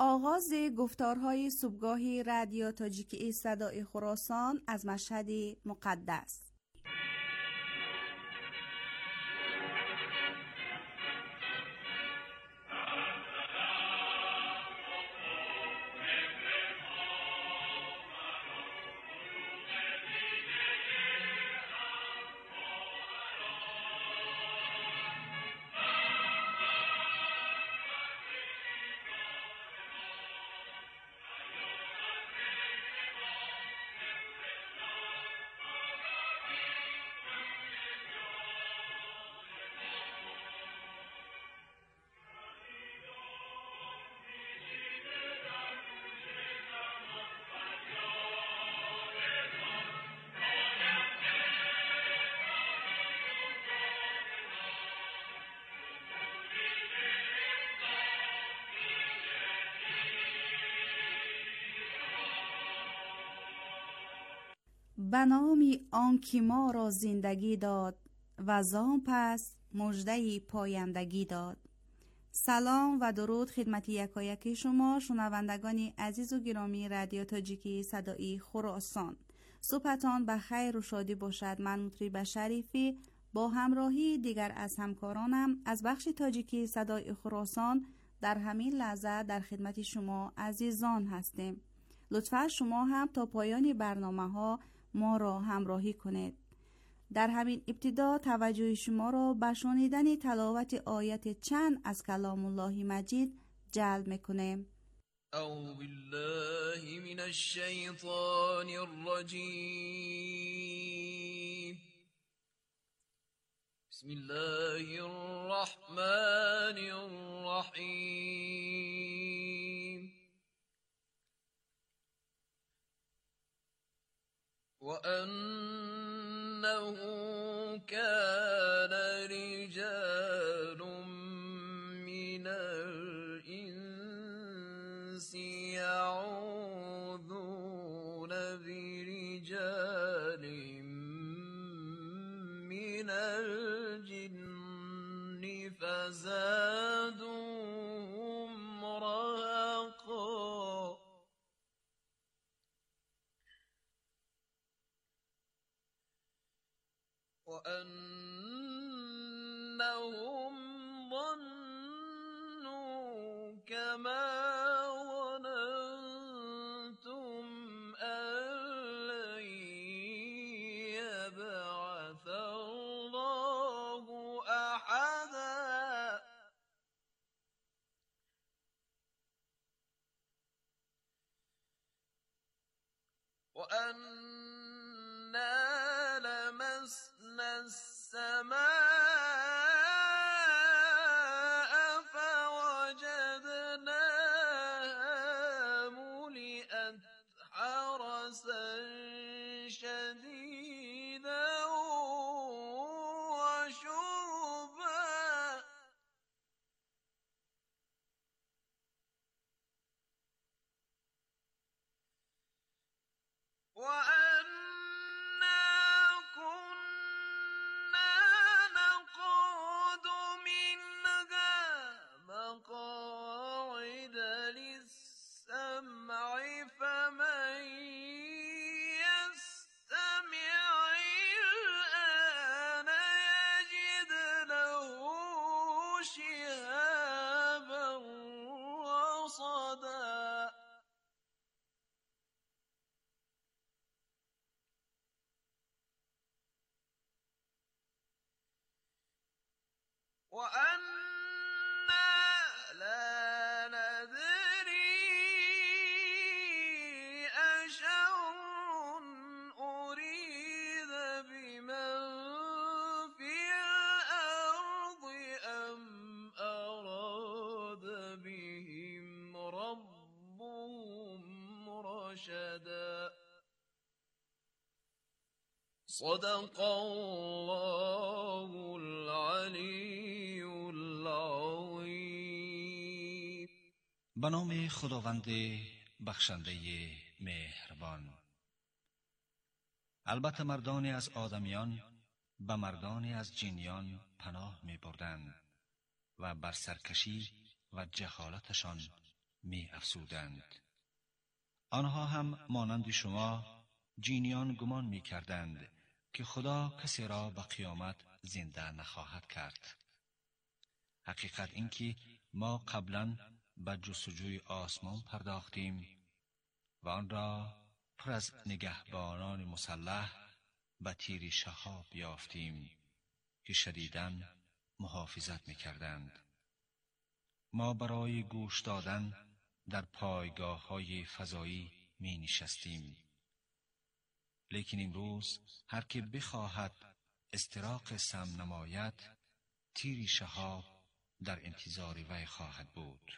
آغاز گفتارهای صبحگاهی رادیو تاجیکی صدای خراسان از مشهد مقدس. به نام آنکه ما را زندگی داد و زان پس مژده پایندگی داد. سلام و درود خدمت یکایک شما شنوندگان عزیز و گرامی رادیو تاجیکی صدای خراسان. صبحتان به خیر و شادی باشد. من مطرب شریفی با همراهی دیگر از همکارانم از بخش تاجیکی صدای خراسان در همین لحظه در خدمت شما عزیزان هستیم. لطفا شما هم تا پایان برنامه ها ما را همراهی کنید. در همین ابتدا توجه شما را به شنیدن تلاوت آیت چند از کلام الله مجید جلب می‌کنیم. اعوذ بالله من الشیطان الرجیم. بسم الله الرحمن الرحیم. وَأَنَّهُ كَانَ رِجَالٌ مِّنَ الْإِنسِ يَعُوذُونَ بِرِجَالٍ مِّنَ الْجِنِّ فَزَادُوهُمْ رَهَقًا. وَأَنَّهُمْ ظَنُّوا كَمَا ظَنَنتُمْ أَن لَّن يَبْعَثَ اللَّهُ أَحَدًا. وَأَنَّا لَمَسْنَا السَّمَاءَ فَوَجَدْنَاهَا مُلِئَتْ حَرَسًا شَدِيدًا وَشُهُبًا. وَأَنَّا كُنَّا نَقْعُدُ مِنْهَا مَقَاعِدَ لِلسَّمْعِ فَمَن يَسْتَمِعِ الْآنَ يَجِدْ لَهُ شِهَابًا رَّصَدًا. وَأَنَّا لَا نَدْرِي أَشَرٌّ أُرِيدَ بِمَن فِي الْأَرْضِ أَمْ أَرَادَ بِهِمْ رَبُّهُمْ رَشَدًا. صدق الله العلی العظیم. به نام خداوند بخشنده مهربان. البته مردانی از آدمیان به مردانی از جنیان پناه می بردند و بر سرکشی و جهالتشان می افزودند. آنها هم مانند شما جینیان گمان می کردند که خدا کسی را به قیامت زنده نخواهد کرد. حقیقت این که ما قبلا به جستجوی آسمان پرداختیم و آن را پر از نگهبانان مسلح به تیر شهاب یافتیم که شدیداً محافظت می‌کردند. ما برای گوش دادن در پایگاه‌های فضایی می‌نشستیم. لیکن امروز هر که بخواهد استراق سم نماید، تیر شهاب در انتظار وی خواهد بود.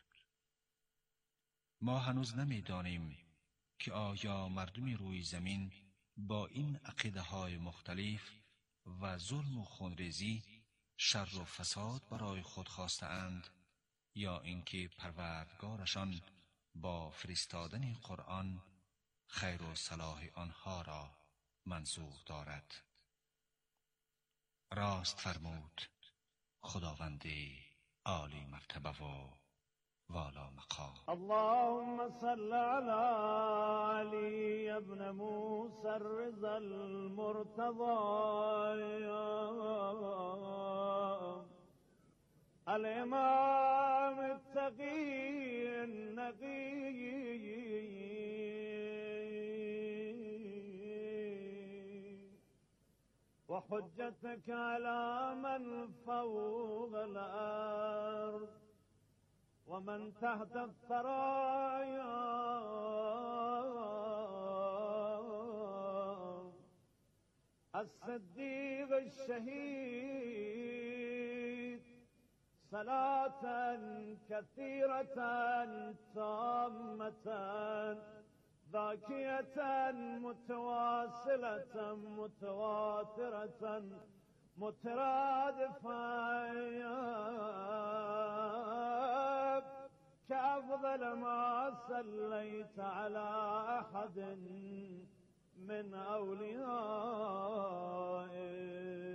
ما هنوز نمی‌دانیم که آیا مردم روی زمین با این عقیده‌های مختلف و ظلم و خونریزی شر و فساد برای خود خواسته‌اند یا اینکه پروردگارشان با فرستادن قرآن خیر و صلاح آنها را منظور دارد. راست فرمود خداوند عالی مرتبه و والا مقام. اللهم صل على علي ابن موسى الرضا المرتضى الامام التقي النقي وحجتك على من فوق الارض ومن تحت الثرايا الصديق الشهيد صلاة كثيرة تامة ذاكية متواصلة متواترة مترادفة كأفضل ما صليت على أحد من أوليائك.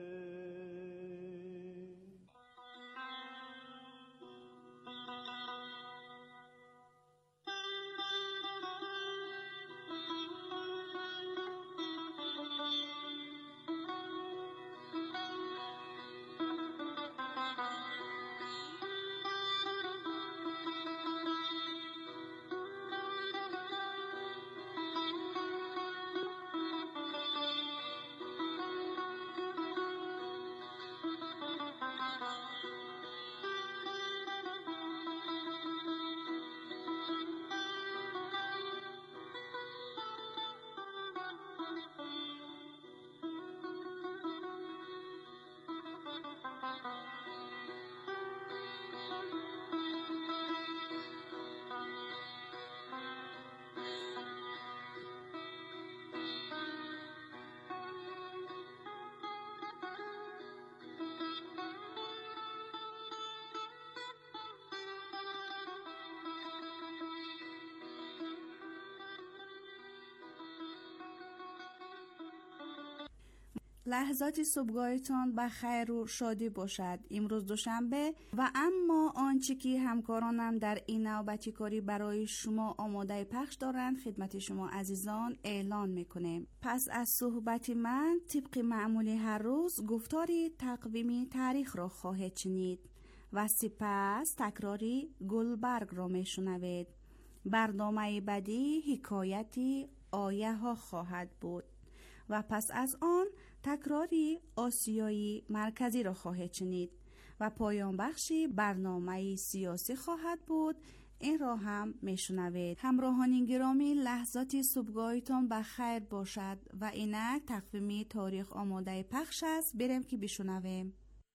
لحظات صبحگاهتان به خیر و شادی باشد. امروز دوشنبه و اما آنچه که همکارانم در این نوبتی کاری برای شما آماده پخش دارند خدمت شما عزیزان اعلان میکنیم. پس از صحبت من طبق معمول هر روز گفتاری تقویمی تاریخ را خواهید شنید و سپس تکراری گلبرگ را میشنوید. برنامه بعدی حکایتی آیه ها خواهد بود و پس از آن تکراری آسیایی مرکزی را خواهید شنید و پایان بخشی برنامه سیاسی خواهد بود. این را هم میشنوید. همراهان گرامی، لحظات صبحگاهتان به خیر باشد و اینک تقویمی تاریخ آماده پخش است. بریم که بشنویم.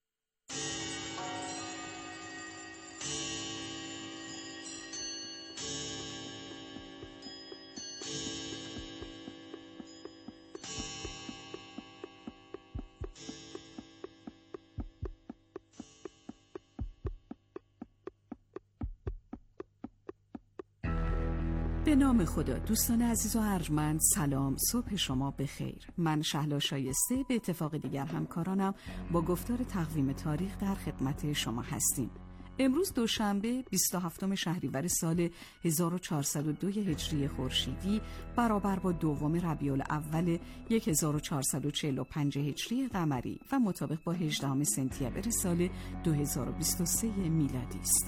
به نام خدا. دوستان عزیز و ارجمند، سلام، صبح شما بخیر. من شهلا شایسته به اتفاق دیگر همکارانم با گفتار تقویم تاریخ در خدمت شما هستیم. امروز دوشنبه 27 شهریور سال 1402 هجری خورشیدی برابر با دوم ربیع الاول 1445 هجری قمری و مطابق با 18 سپتامبر سال 2023 میلادی است.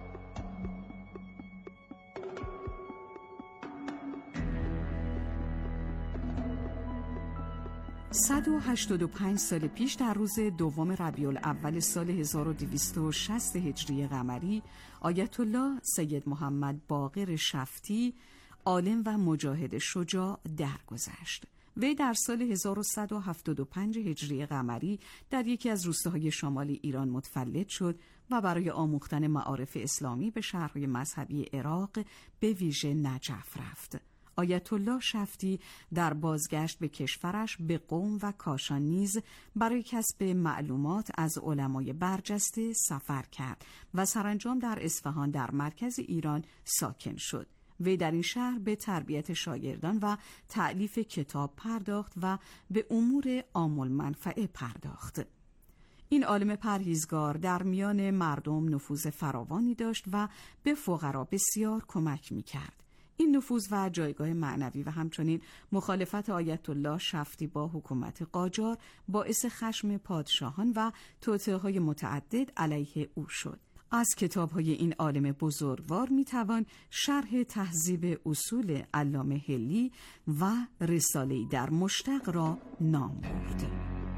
185 سال پیش در روز دوم ربیع الاول سال 1260 هجری قمری آیت الله سید محمد باقر شفتی عالم و مجاهد شجاع درگذشت. وی در سال 1175 هجری قمری در یکی از روستاهای شمال ایران متولد شد و برای آموختن معارف اسلامی به شهرهای مذهبی عراق به ویژه نجف رفت. آیت الله شفتی در بازگشت به کشورش به قم و کاشان نیز برای کسب معلومات از علمای برجسته سفر کرد و سرانجام در اصفهان در مرکز ایران ساکن شد. وی در این شهر به تربیت شاگردان و تألیف کتاب پرداخت و به امور عام المنفعه پرداخت. این عالم پرهیزگار در میان مردم نفوذ فراوانی داشت و به فقرا بسیار کمک می‌کرد. این نفوذ و جایگاه معنوی و همچنین مخالفت آیت الله شفتی با حکومت قاجار باعث خشم پادشاهان و توطئه‌های متعدد علیه او شد. از کتاب‌های این عالم بزرگوار می‌توان شرح تهذیب اصول علامه حلی و رساله‌ای در مشتق را نام برد.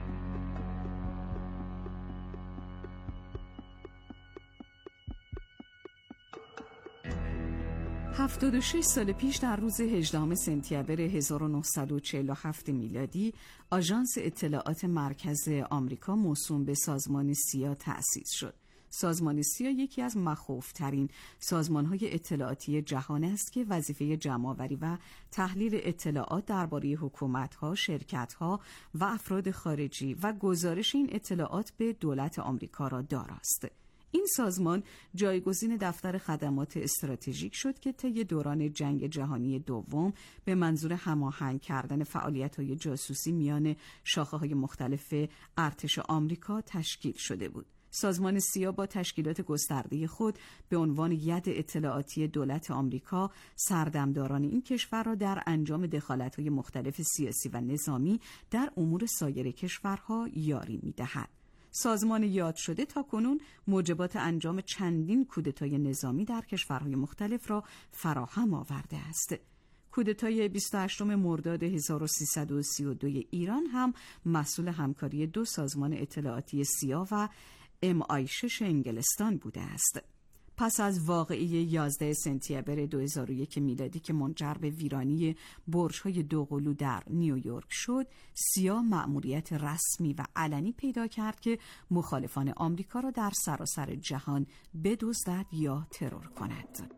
76 سال پیش در روز 18 سپتامبر 1947 میلادی آژانس اطلاعات مرکز آمریکا موسوم به سازمان سیا تأسیس شد. سازمان سیا یکی از مخوف‌ترین سازمان‌های اطلاعاتی جهان است که وظیفه جمع‌آوری و تحلیل اطلاعات درباره حکومت‌ها، شرکت‌ها و افراد خارجی و گزارش این اطلاعات به دولت آمریکا را داراست. این سازمان جایگزین دفتر خدمات استراتژیک شد که طی دوران جنگ جهانی دوم به منظور هماهنگ کردن فعالیت‌های جاسوسی میان شاخه‌های مختلف ارتش آمریکا تشکیل شده بود. سازمان سیا با تشکیلات گسترده خود به عنوان ید اطلاعاتی دولت آمریکا سردمداران این کشور را در انجام دخالت‌های مختلف سیاسی و نظامی در امور سایر کشورها یاری می‌دهد. سازمان یاد شده تا کنون موجبات انجام چندین کودتای نظامی در کشورهای مختلف را فراهم آورده است. کودتای 28 مرداد 1332 ایران هم مسئول همکاری دو سازمان اطلاعاتی سیا و MI6 انگلستان بوده است. پس از واقعه 11 سپتامبر 2001 میلادی که منجر به ویرانی برج‌های دوقلو در نیویورک شد، سیا مأموریت رسمی و علنی پیدا کرد که مخالفان آمریکا را در سراسر جهان بدزدد یا ترور کند.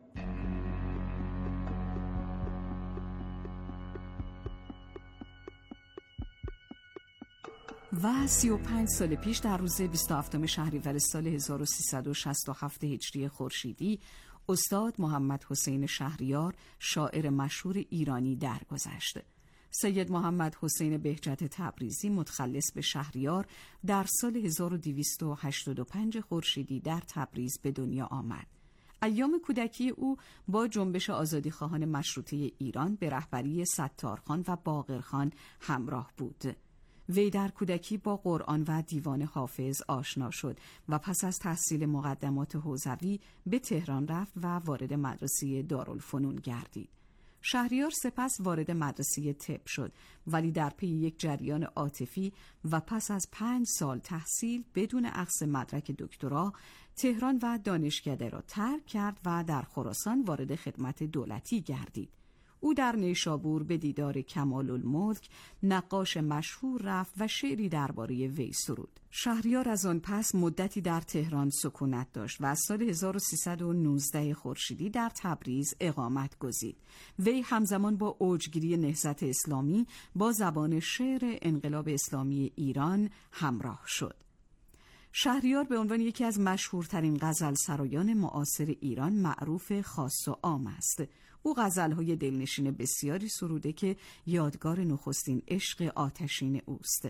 و 35 سال پیش در روز 27 شهریور سال 1367 هجری خورشیدی استاد محمد حسین شهریار شاعر مشهور ایرانی درگذشت. سید محمد حسین بهجت تبریزی متخلص به شهریار در سال 1285 خورشیدی در تبریز به دنیا آمد. ایام کودکی او با جنبش آزادیخواهان مشروطه ایران به رهبری ستارخان و باقرخان همراه بود. وی در کودکی با قرآن و دیوان حافظ آشنا شد و پس از تحصیل مقدمات حوزوی به تهران رفت و وارد مدرسه دارالفنون گردید. شهریار سپس وارد مدرسه طب شد، ولی در پی یک جریان عاطفی و پس از 5 سال تحصیل بدون اخذ مدرک دکترا تهران و دانشکده را ترک کرد و در خراسان وارد خدمت دولتی گردید. او در نیشابور به دیدار کمال الملک نقاش مشهور رفت و شعری درباره وی سرود. شهریار از آن پس مدتی در تهران سکونت داشت و از سال 1319 خورشیدی در تبریز اقامت گزید. وی همزمان با اوجگیری نهضت اسلامی با زبان شعر انقلاب اسلامی ایران همراه شد. شهریار به عنوان یکی از مشهورترین غزلسرایان معاصر ایران معروف خاص و عام است. او غزل‌های دلنشین بسیاری سروده که یادگار نخستین عشق آتشین اوست.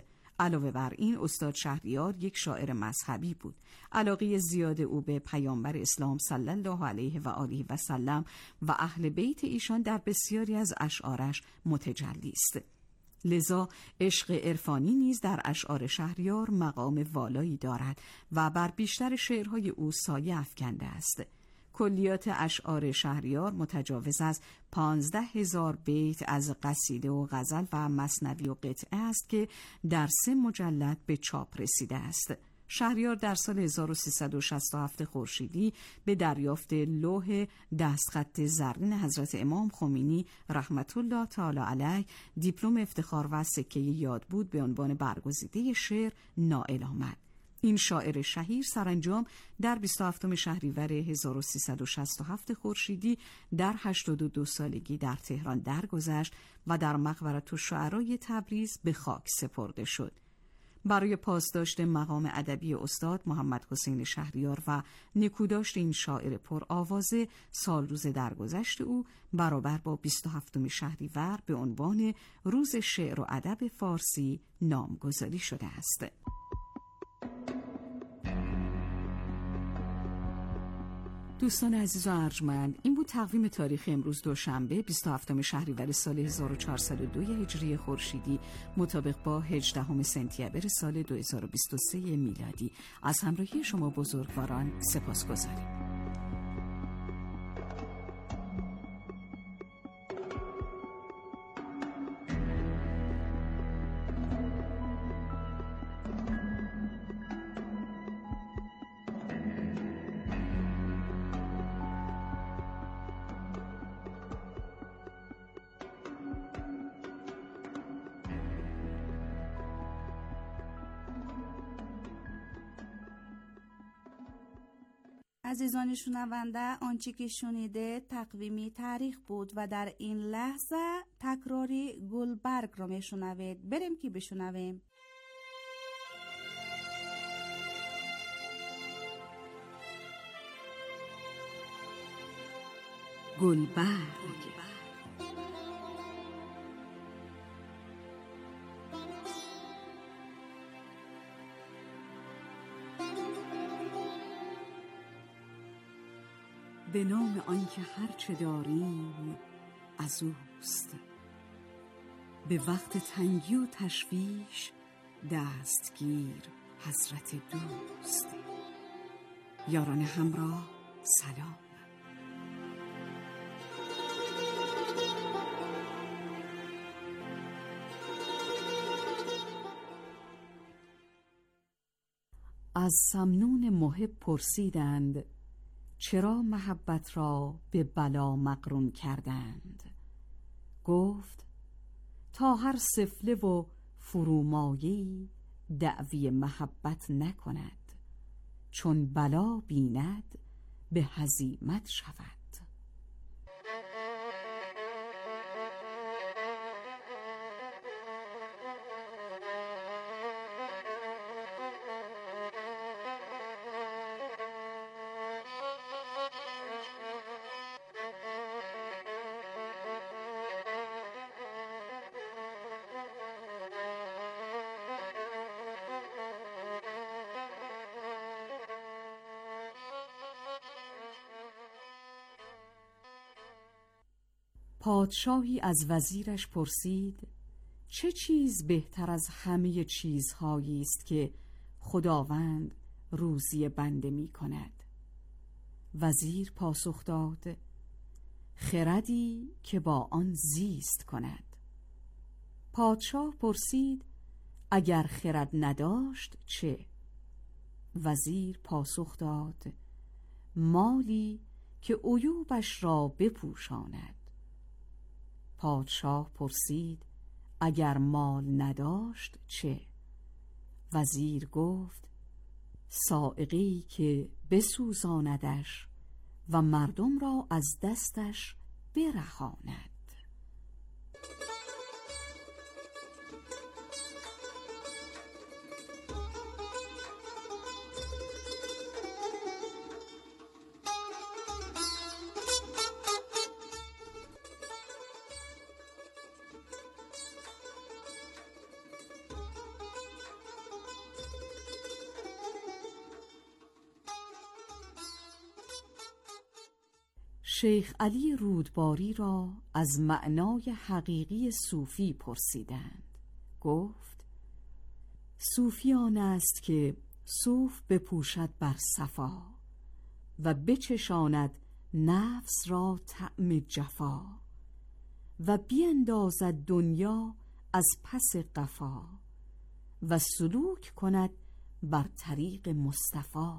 علاوه بر این استاد شهریار یک شاعر مذهبی بود. علاقه زیاد او به پیامبر اسلام صلی الله علیه و آله و سلم و اهل بیت ایشان در بسیاری از اشعارش متجلی است. لذا عشق عرفانی نیز در اشعار شهریار مقام والایی دارد و بر بیشتر شعرهای او سایه افکنده است. کلیات اشعار شهریار متجاوز از 15,000 بیت از قصیده و غزل و مثنوی و قطعه است که در 3 مجلد به چاپ رسیده است. شهریار در سال 1367 خورشیدی به دریافت لوح دستخط زرین حضرت امام خمینی رحمت الله تعالی علیه دیپلم افتخار و سکه یاد بود به عنوان برگزیده شعر نائل آمد. این شاعر شهیر سرانجام در 27 شهریور 1367 خورشیدی در 82 سالگی در تهران درگذشت و در مقبره الشعرای تبریز به خاک سپرده شد. برای پاسداشت مقام ادبی استاد محمد حسین شهریار و نکوداشت این شاعر پرآوازه، سال روز درگذشت او برابر با 27 شهریور به عنوان روز شعر و ادب فارسی نامگذاری شده است. دوستان عزیز و ارجمند، این بود تقویم تاریخ امروز دوشنبه 27 شهریور سال 1402 هجری خورشیدی مطابق با 18 سپتامبر سال 2023 میلادی. از همراهی شما بزرگواران سپاسگزاریم. عزیزان شنونده، آنچه که شنیده تقویمی تاریخ بود و در این لحظه تکراری گلبرگ را میشنوید. بریم که بشنویم. گلبرگ. به نام آنکه هرچه داریم از اوست، به وقت تنگی و تشویش دستگیر حضرت دوست. یاران همراه سلام. از سمنون محب پرسیدند چرا محبت را به بلا مقرون کردند؟ گفت تا هر سفله و فرومایه‌ای دعوی محبت نکند، چون بلا بیند به هزیمت شود. پادشاهی از وزیرش پرسید چه چیز بهتر از همه چیزهایی است که خداوند روزی بنده می کند؟ وزیر پاسخ داد خردی که با آن زیست کند. پادشاه پرسید اگر خرد نداشت چه؟ وزیر پاسخ داد مالی که عیوبش را بپوشاند. پادشاه پرسید اگر مال نداشت چه؟ وزیر گفت صاعقه‌ای که بسوزاندش و مردم را از دستش برهاند. شیخ علی رودباری را از معنای حقیقی صوفی پرسیدند. گفت: صوفی آن است که صوف بپوشد بر صفا و بچشاند نفس را طعم جفا و بیندازد دنیا از پس قفا و سلوک کند بر طریق مصطفی.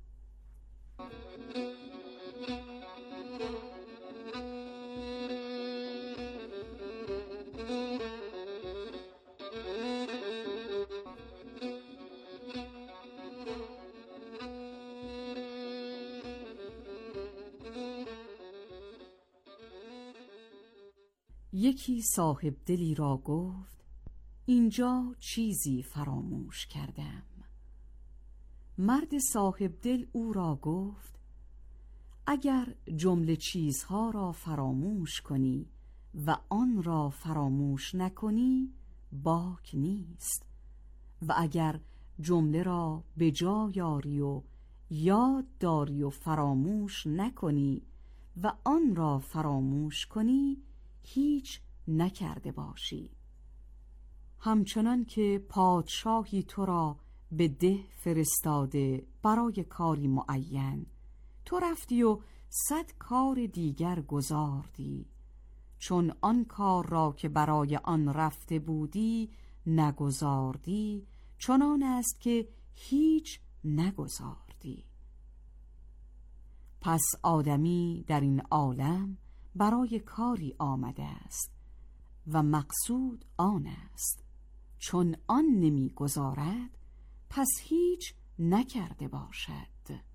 یکی صاحب دلی را گفت: اینجا چیزی فراموش کردم. مرد صاحب دل او را گفت: اگر جمله چیزها را فراموش کنی و آن را فراموش نکنی باک نیست، و اگر جمله را به جا یاری و یاد داری و فراموش نکنی و آن را فراموش کنی هیچ نکرده باشی. همچنان که پادشاهی تو را به ده فرستاده برای کاری معین، تو رفتی و 100 کار دیگر گزاردی، چون آن کار را که برای آن رفته بودی نگزاردی، چنان است که هیچ نگزاردی. پس آدمی در این عالم برای کاری آمده است و مقصود آن است، چون آن نمی گذارد پس هیچ نکرده باشد.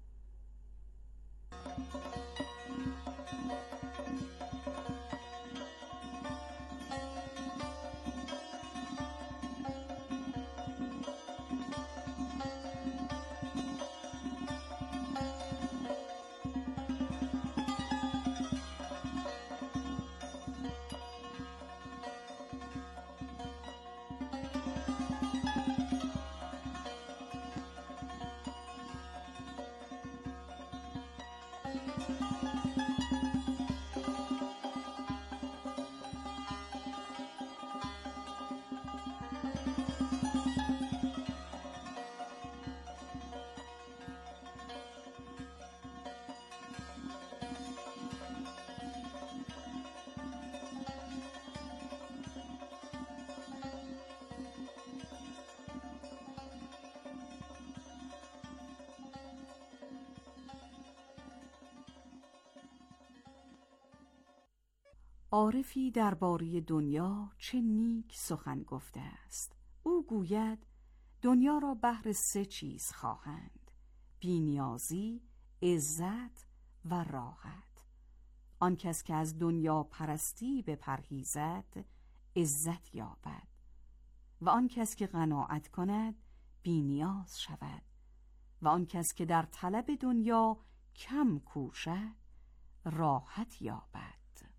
عارفی درباره دنیا چه نیک سخن گفته است. او گوید: دنیا را بهر 3 چیز خواهند: بی‌نیازی، عزت و راحت. آن کس که از دنیا پرستی بپرهیزد عزت یابد، و آن کس که قناعت کند بی‌نیاز شود، و آن کس که در طلب دنیا کم کوشد راحت یابد.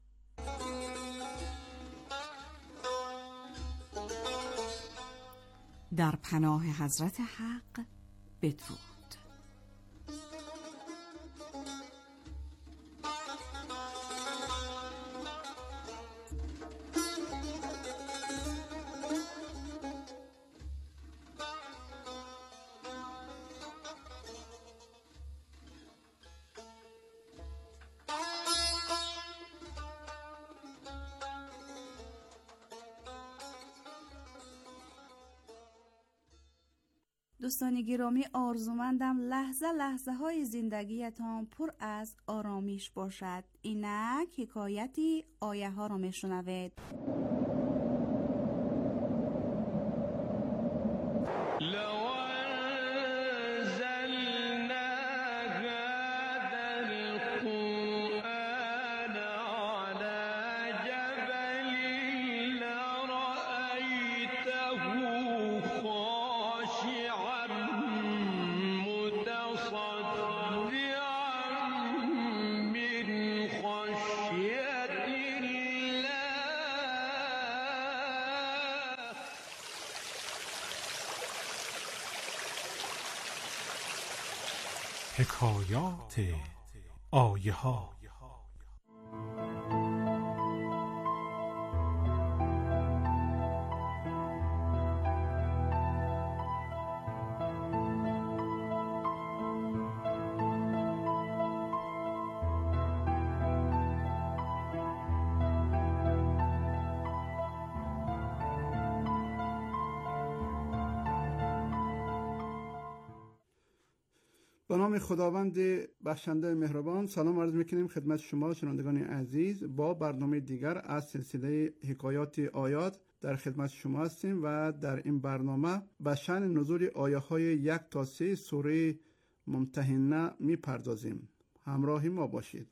در پناه حضرت حق بدرود. دوستان گرامی، آرزومندم لحظه لحظه های زندگیتان پر از آرامش باشد. اینک حکایتی آیه ها رو میشنوید. حکایات آیه ها. به نام خداوند بخشنده مهربان سلام عرض میکنیم خدمت شما شنوندگان عزیز. با برنامه دیگر از سلسله حکایات آیات در خدمت شما هستیم و در این برنامه به شأن نزول آیه های 1 تا 3 سوره ممتحنه میپردازیم. همراه ما باشید.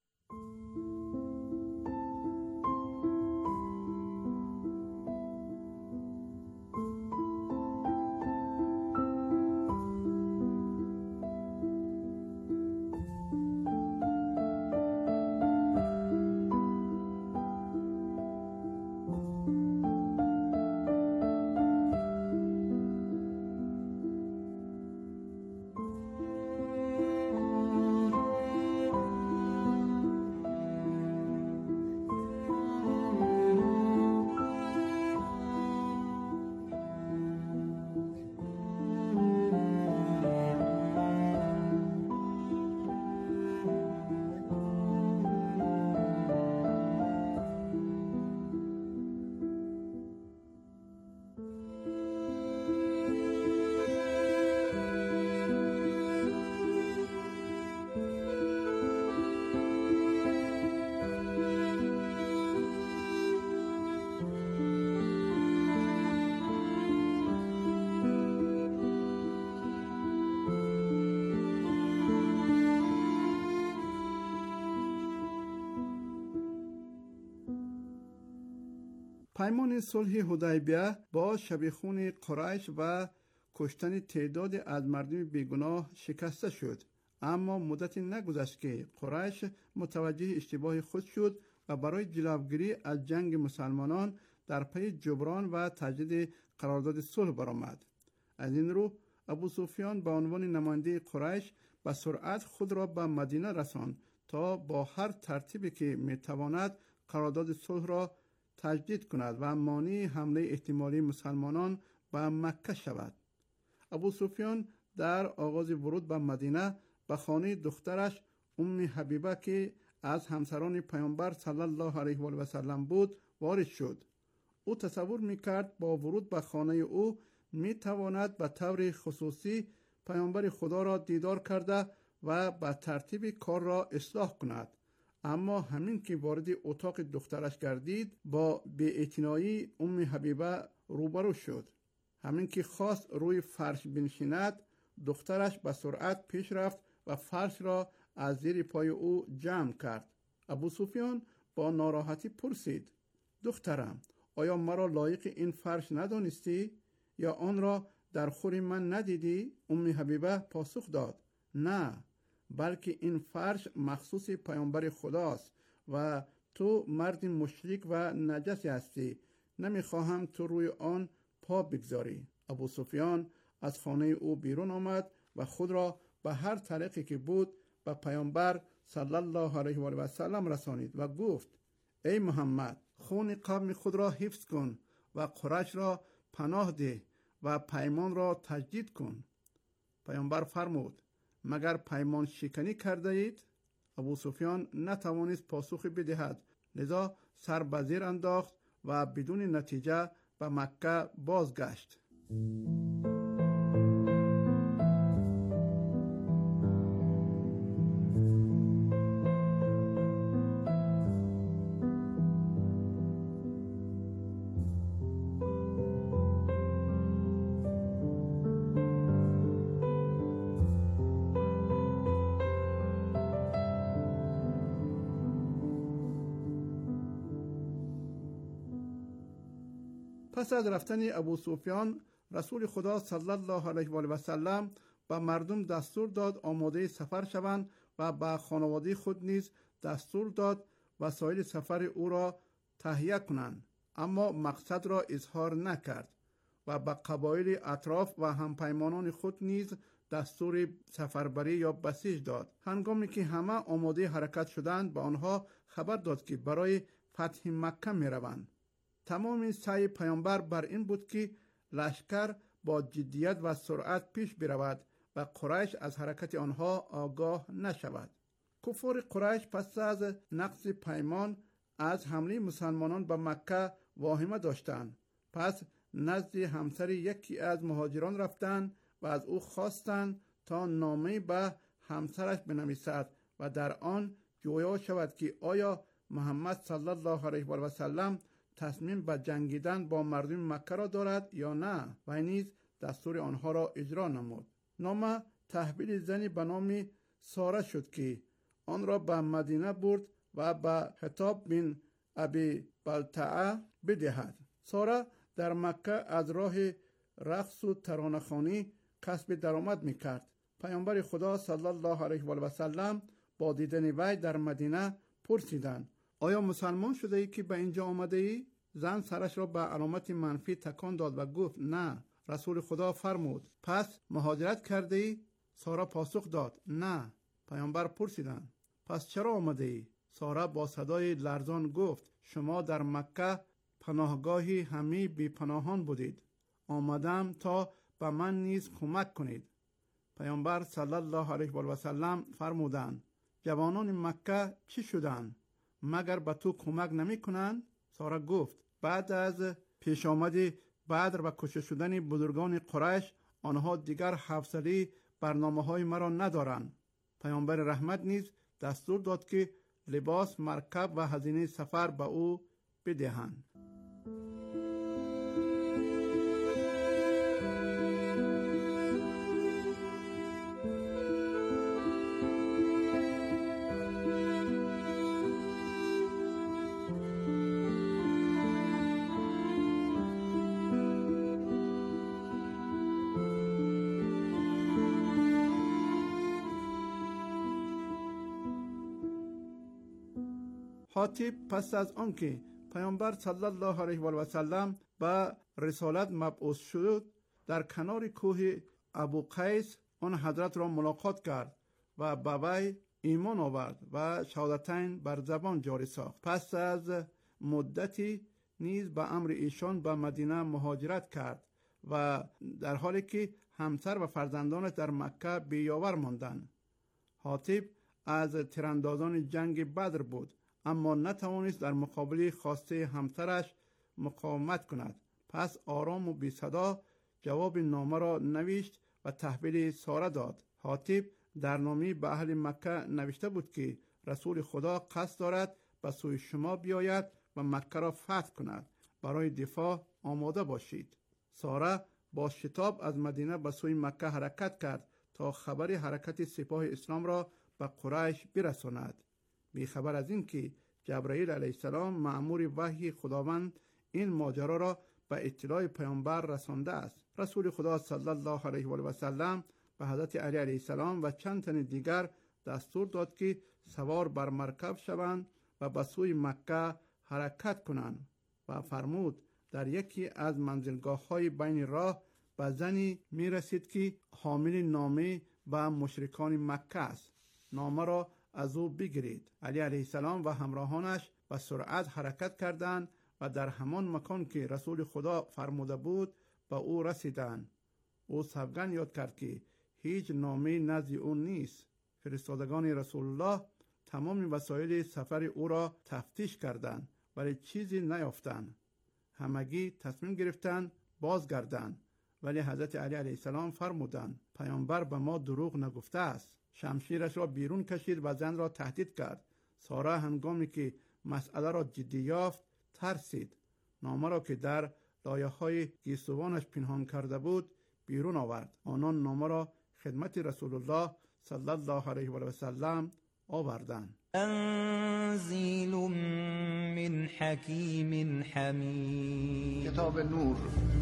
پیمان صلح حدیبیه با شبیخون قریش و کشتن تعداد از مردم بیگناه شکسته شد، اما مدتی نگذشت که قریش متوجه اشتباه خود شد و برای جلوگیری از جنگ مسلمانان در پی جبران و تجدید قرارداد صلح برآمد. از این رو ابو سفیان به عنوان نماینده قریش به سرعت خود را به مدینه رساند تا با هر ترتیبی که میتواند قرارداد صلح را تجدید کند و مانع حمله احتمالی مسلمانان به مکه شود. ابو سفیان در آغاز ورود به مدینه به خانه دخترش ام حبیبه که از همسران پیامبر صلی الله علیه و آله و سلم بود وارد شد. او تصور میکرد با ورود به خانه او میتواند به طور خصوصی پیامبر خدا را دیدار کرده و به ترتیب کار را اصلاح کند. اما همین که وارد اتاق دخترش گردید با بی‌اعتنایی ام حبیبه روبرو شد. همین که خواست روی فرش بنشیند دخترش به سرعت پیش رفت و فرش را از زیر پای او جمع کرد. ابو سفیان با ناراحتی پرسید: دخترم، آیا مرا لایق این فرش ندانستی یا آن را در خور من ندیدی؟ ام حبیبه پاسخ داد: نه، بلکه این فرش مخصوص پیامبر خداست و تو مرد مشرک و نجسی هستی. نمیخواهم تو روی آن پا بگذاری. ابو سفیان از خانه او بیرون آمد و خود را به هر طریقی که بود به پیامبر صلی الله علیه و آله و سلم رسانید و گفت: ای محمد، خون قوم خود را حفظ کن و قریش را پناه ده و پیمان را تجدید کن. پیامبر فرمود: مگر پیمان شکنی کرده اید؟ ابو سفیان نتوانست پاسخی بدهد، لذا سر به زیر انداخت و بدون نتیجه به مکه بازگشت. پس از رفتن ابو سفیان رسول خدا صلی الله علیه و آله و سلم به مردم دستور داد آماده سفر شوند و به خانواده خود نیز دستور داد وسایل سفر او را تهیه کنند، اما مقصد را اظهار نکرد و به قبایل اطراف و همپیمانان خود نیز دستور سفربری یا بسیج داد. هنگامی که همه آماده حرکت شدند به آنها خبر داد که برای فتح مکه می روند. تمام سعی پیامبر بر این بود که لشکر با جدیت و سرعت پیش برود و قریش از حرکت آنها آگاه نشود. کفار قریش پس از نقض پیمان از حمله مسلمانان به مکه واهمه داشتند. پس نزد همسر یکی از مهاجران رفتند و از او خواستند تا نامه به همسرش بنویسد و در آن جویا شود که آیا محمد صلی الله علیه و سلم تصمیم به جنگیدن با مردم مکه را دارد یا نه و نیز دستور آنها را اجرا نمود. نامه تحویل زنی به نام ساره شد که آن را به مدینه برد و به خطاب بن ابی بلتعه بدهد. ساره در مکه از راه رقص و ترانه‌خوانی کسب درآمد میکرد. پیامبر خدا صلی الله علیه و سلم با دیدن وی در مدینه پرسیدند آیا مسلمان شده ای که به اینجا آمده ای؟ زن سرش را به علامت منفی تکان داد و گفت نه. رسول خدا فرمود پس مهاجرت کرده ای؟ ساره پاسخ داد نه. پیامبر پرسیدند پس چرا آمده ای؟ ساره با صدای لرزان گفت شما در مکه پناهگاهی همه بی پناهان بودید. آمدم تا به من نیز کمک کنید. پیامبر صلی الله علیه و سلم فرمودند جوانان مکه چی شدند؟ مگر به تو کمک نمی کنند؟ ساره گفت بعد از پیش آمد بدر و کشته شدن بزرگان قریش آنها دیگر حوصله برنامه های مرا ندارند. پیامبر رحمت نیز دستور داد که لباس، مرکب و هزینه سفر به او بدهند. حاطب پس از آنکه پیامبر صلی الله علیه و سلم به رسالت مبعوث شد در کنار کوه ابو قیس آن حضرت را ملاقات کرد و به وی ایمان آورد و شهادتین بر زبان جاری ساخت. پس از مدتی نیز به امر ایشان به مدینه مهاجرت کرد و در حالی که همسر و فرزندانش در مکه بیاور ماندند. حاطب از تیراندازان جنگ بدر بود اما نتوانست در مقابل خواسته همسرش مقاومت کند. پس آرام و بی صدا جواب نامه را نوشت و تحویل ساره داد. حاطب در نامه به اهل مکه نوشته بود که رسول خدا قصد دارد به سوی شما بیاید و مکه را فتح کند. برای دفاع آماده باشید. ساره با شتاب از مدینه به سوی مکه حرکت کرد تا خبر حرکت سپاه اسلام را به قریش برساند. بیخبر از این که جبرائیل علیه السلام مأمور وحی خداوند این ماجرا را به اطلاع پیامبر رسانده است. رسول خدا صلی الله علیه و سلم به حضرت علی علیه السلام و چند تن دیگر دستور داد که سوار بر مرکب شوند و به سوی مکه حرکت کنند و فرمود در یکی از منزلگاه‌های بین راه به زنی می رسید که حامل نامه به مشرکان مکه است. نامه را از او بگیرید. علی علیه السلام و همراهانش به سرعت حرکت کردند و در همان مکان که رسول خدا فرموده بود به او رسیدند. او سوگند یاد کرد که هیچ نامه نزد او نیست. فرستادگان رسول الله تمام وسایل سفر او را تفتیش کردند ولی چیزی نیافتند. همگی تصمیم گرفتند بازگردند ولی حضرت علی علیه السلام فرمودند پیامبر به ما دروغ نگفته است. شمشیرش را بیرون کشید و زن را تهدید کرد. ساره هنگامی که مسئله را جدی یافت ترسید. نامه را که در لایه‌های گیسوانش پنهان کرده بود بیرون آورد. آنان نامه را خدمت رسول الله صلی الله علیه و سلم آوردند. تنزیل من حکیم حمید. کتاب نور،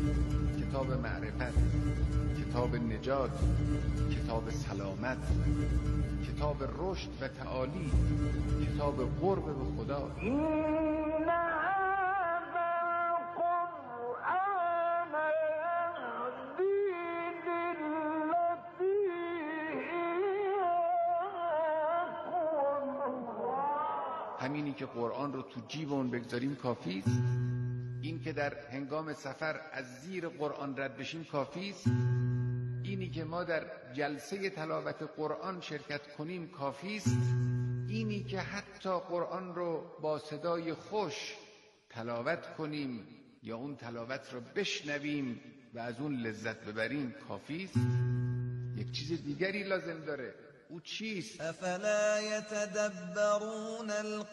کتاب معرفت، کتاب نجات، کتاب سلامت، کتاب رشد و تعالی، کتاب قرب به خدا. همینی که قرآن رو تو جیبمون بگذاریم کافیست. این که در هنگام سفر از زیر قرآن رد بشیم کافیست. اینی که ما در جلسه تلاوت قرآن شرکت کنیم کافیست. اینی که حتی قرآن رو با صدای خوش تلاوت کنیم یا اون تلاوت رو بشنویم و از اون لذت ببریم کافیست. یک چیز دیگری لازم داره. او چیست؟ افلا یتدبرون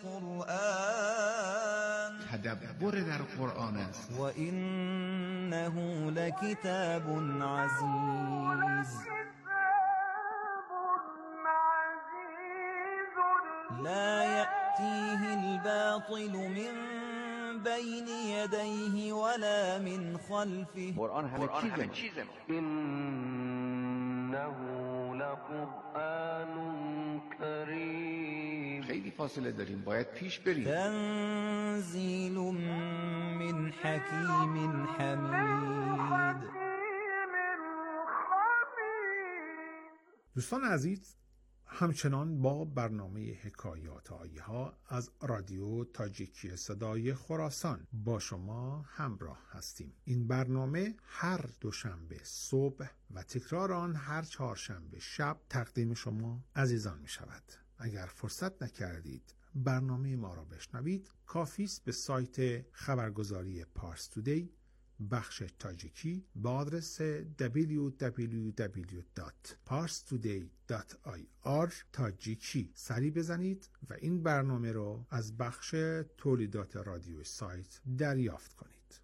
القرآن، تدبر در قرآن است. و انه لکتاب عزیز لا یأتیه الباطل من بین یدیه ولا من خلفه. قرآن همه چیزه. إنه لقرآن كريم. خیلی فاصله داریم، باید پیش بریم. تنزیل من حکیم حمید. دوستان عزیز، همچنان با برنامه حکایات آیها از رادیو تاجیکی صدای خراسان با شما همراه هستیم. این برنامه هر دوشنبه صبح و تکرار آن هر چهارشنبه شب تقدیم شما عزیزان می شود. اگر فرصت نکردید برنامه ما را بشنوید، کافی است به سایت خبرگزاری پارس تودی بخش تاجیکی با آدرس www.parstoday.ir تاجیکی سری بزنید و این برنامه رو از بخش تولیدات رادیوی سایت دریافت کنید.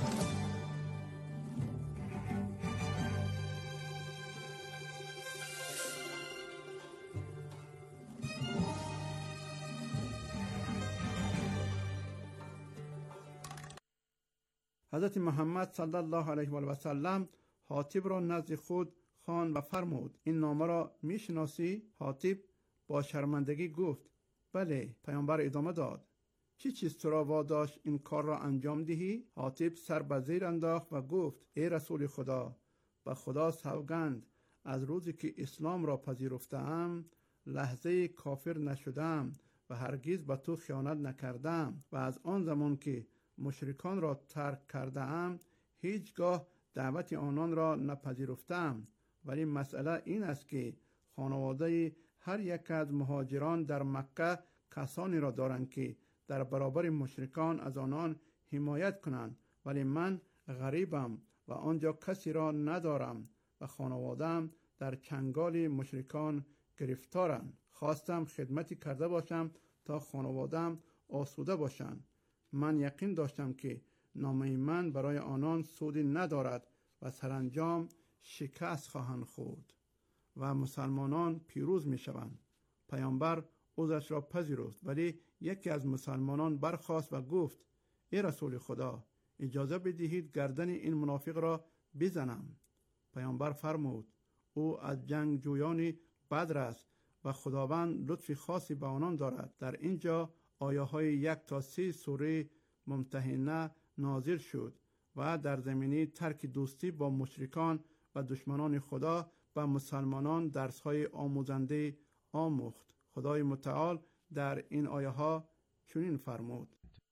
حضرت محمد صلی الله علیه و سلم حاطب را نزد خود خواند و فرمود: این نامه را میشناسی؟ حاطب با شرمندگی گفت: بله. پیامبر ادامه داد: چی چیز تو را واداشت این کار را انجام دهی؟ حاطب سر به زیر انداخت و گفت: ای رسول خدا، به خدا سوگند از روزی که اسلام را پذیرفتم لحظه کافر نشدم و هرگز به تو خیانت نکردم و از آن زمان که مشرکان را ترک کرده ام هیچگاه دعوت آنان را نپذیرفتم. ولی مسئله این است که خانواده هر یک از مهاجران در مکه کسانی را دارند که در برابر مشرکان از آنان حمایت کنند، ولی من غریبم و آنجا کسی را ندارم و خانواده‌ام در چنگال مشرکان گرفتارند. خواستم خدمتی کرده باشم تا خانواده‌ام آسوده باشند. من یقین داشتم که نامه من برای آنان سودی ندارد و سرانجام شکست خواهند خورد و مسلمانان پیروز می شوند. پیامبر عذرش را پذیرفت، ولی یکی از مسلمانان برخاست و گفت: ای رسول خدا، اجازه بدهید گردن این منافق را بزنم. پیامبر فرمود: او از جنگجویان بدر است و خداوند لطف خاصی به آنان دارد. در اینجا آیه های 1 تا 3 سوره ممتحنه نازل شد و در زمینه ترک دوستی با مشرکان و دشمنان خدا و مسلمانان درس های آموزنده آموخت. خدای متعال در این آیه ها چنین فرمود: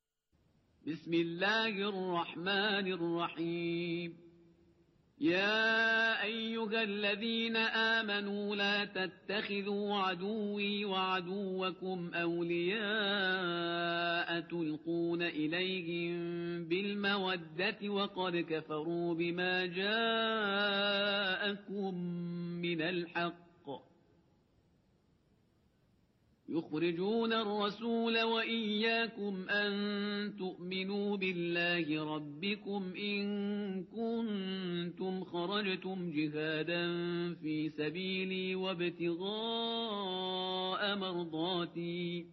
بسم الله الرحمن الرحیم. يا أيها الذين آمنوا لا تتخذوا عدوي وعدوكم أولياء تلقون إليهم بالمودة وقد كفروا بما جاءكم من الحق يخرجون الرسول وإياكم أن تؤمنوا بالله ربكم إن كنتم خرجتم جهادا في سبيلي وابتغاء مرضاتي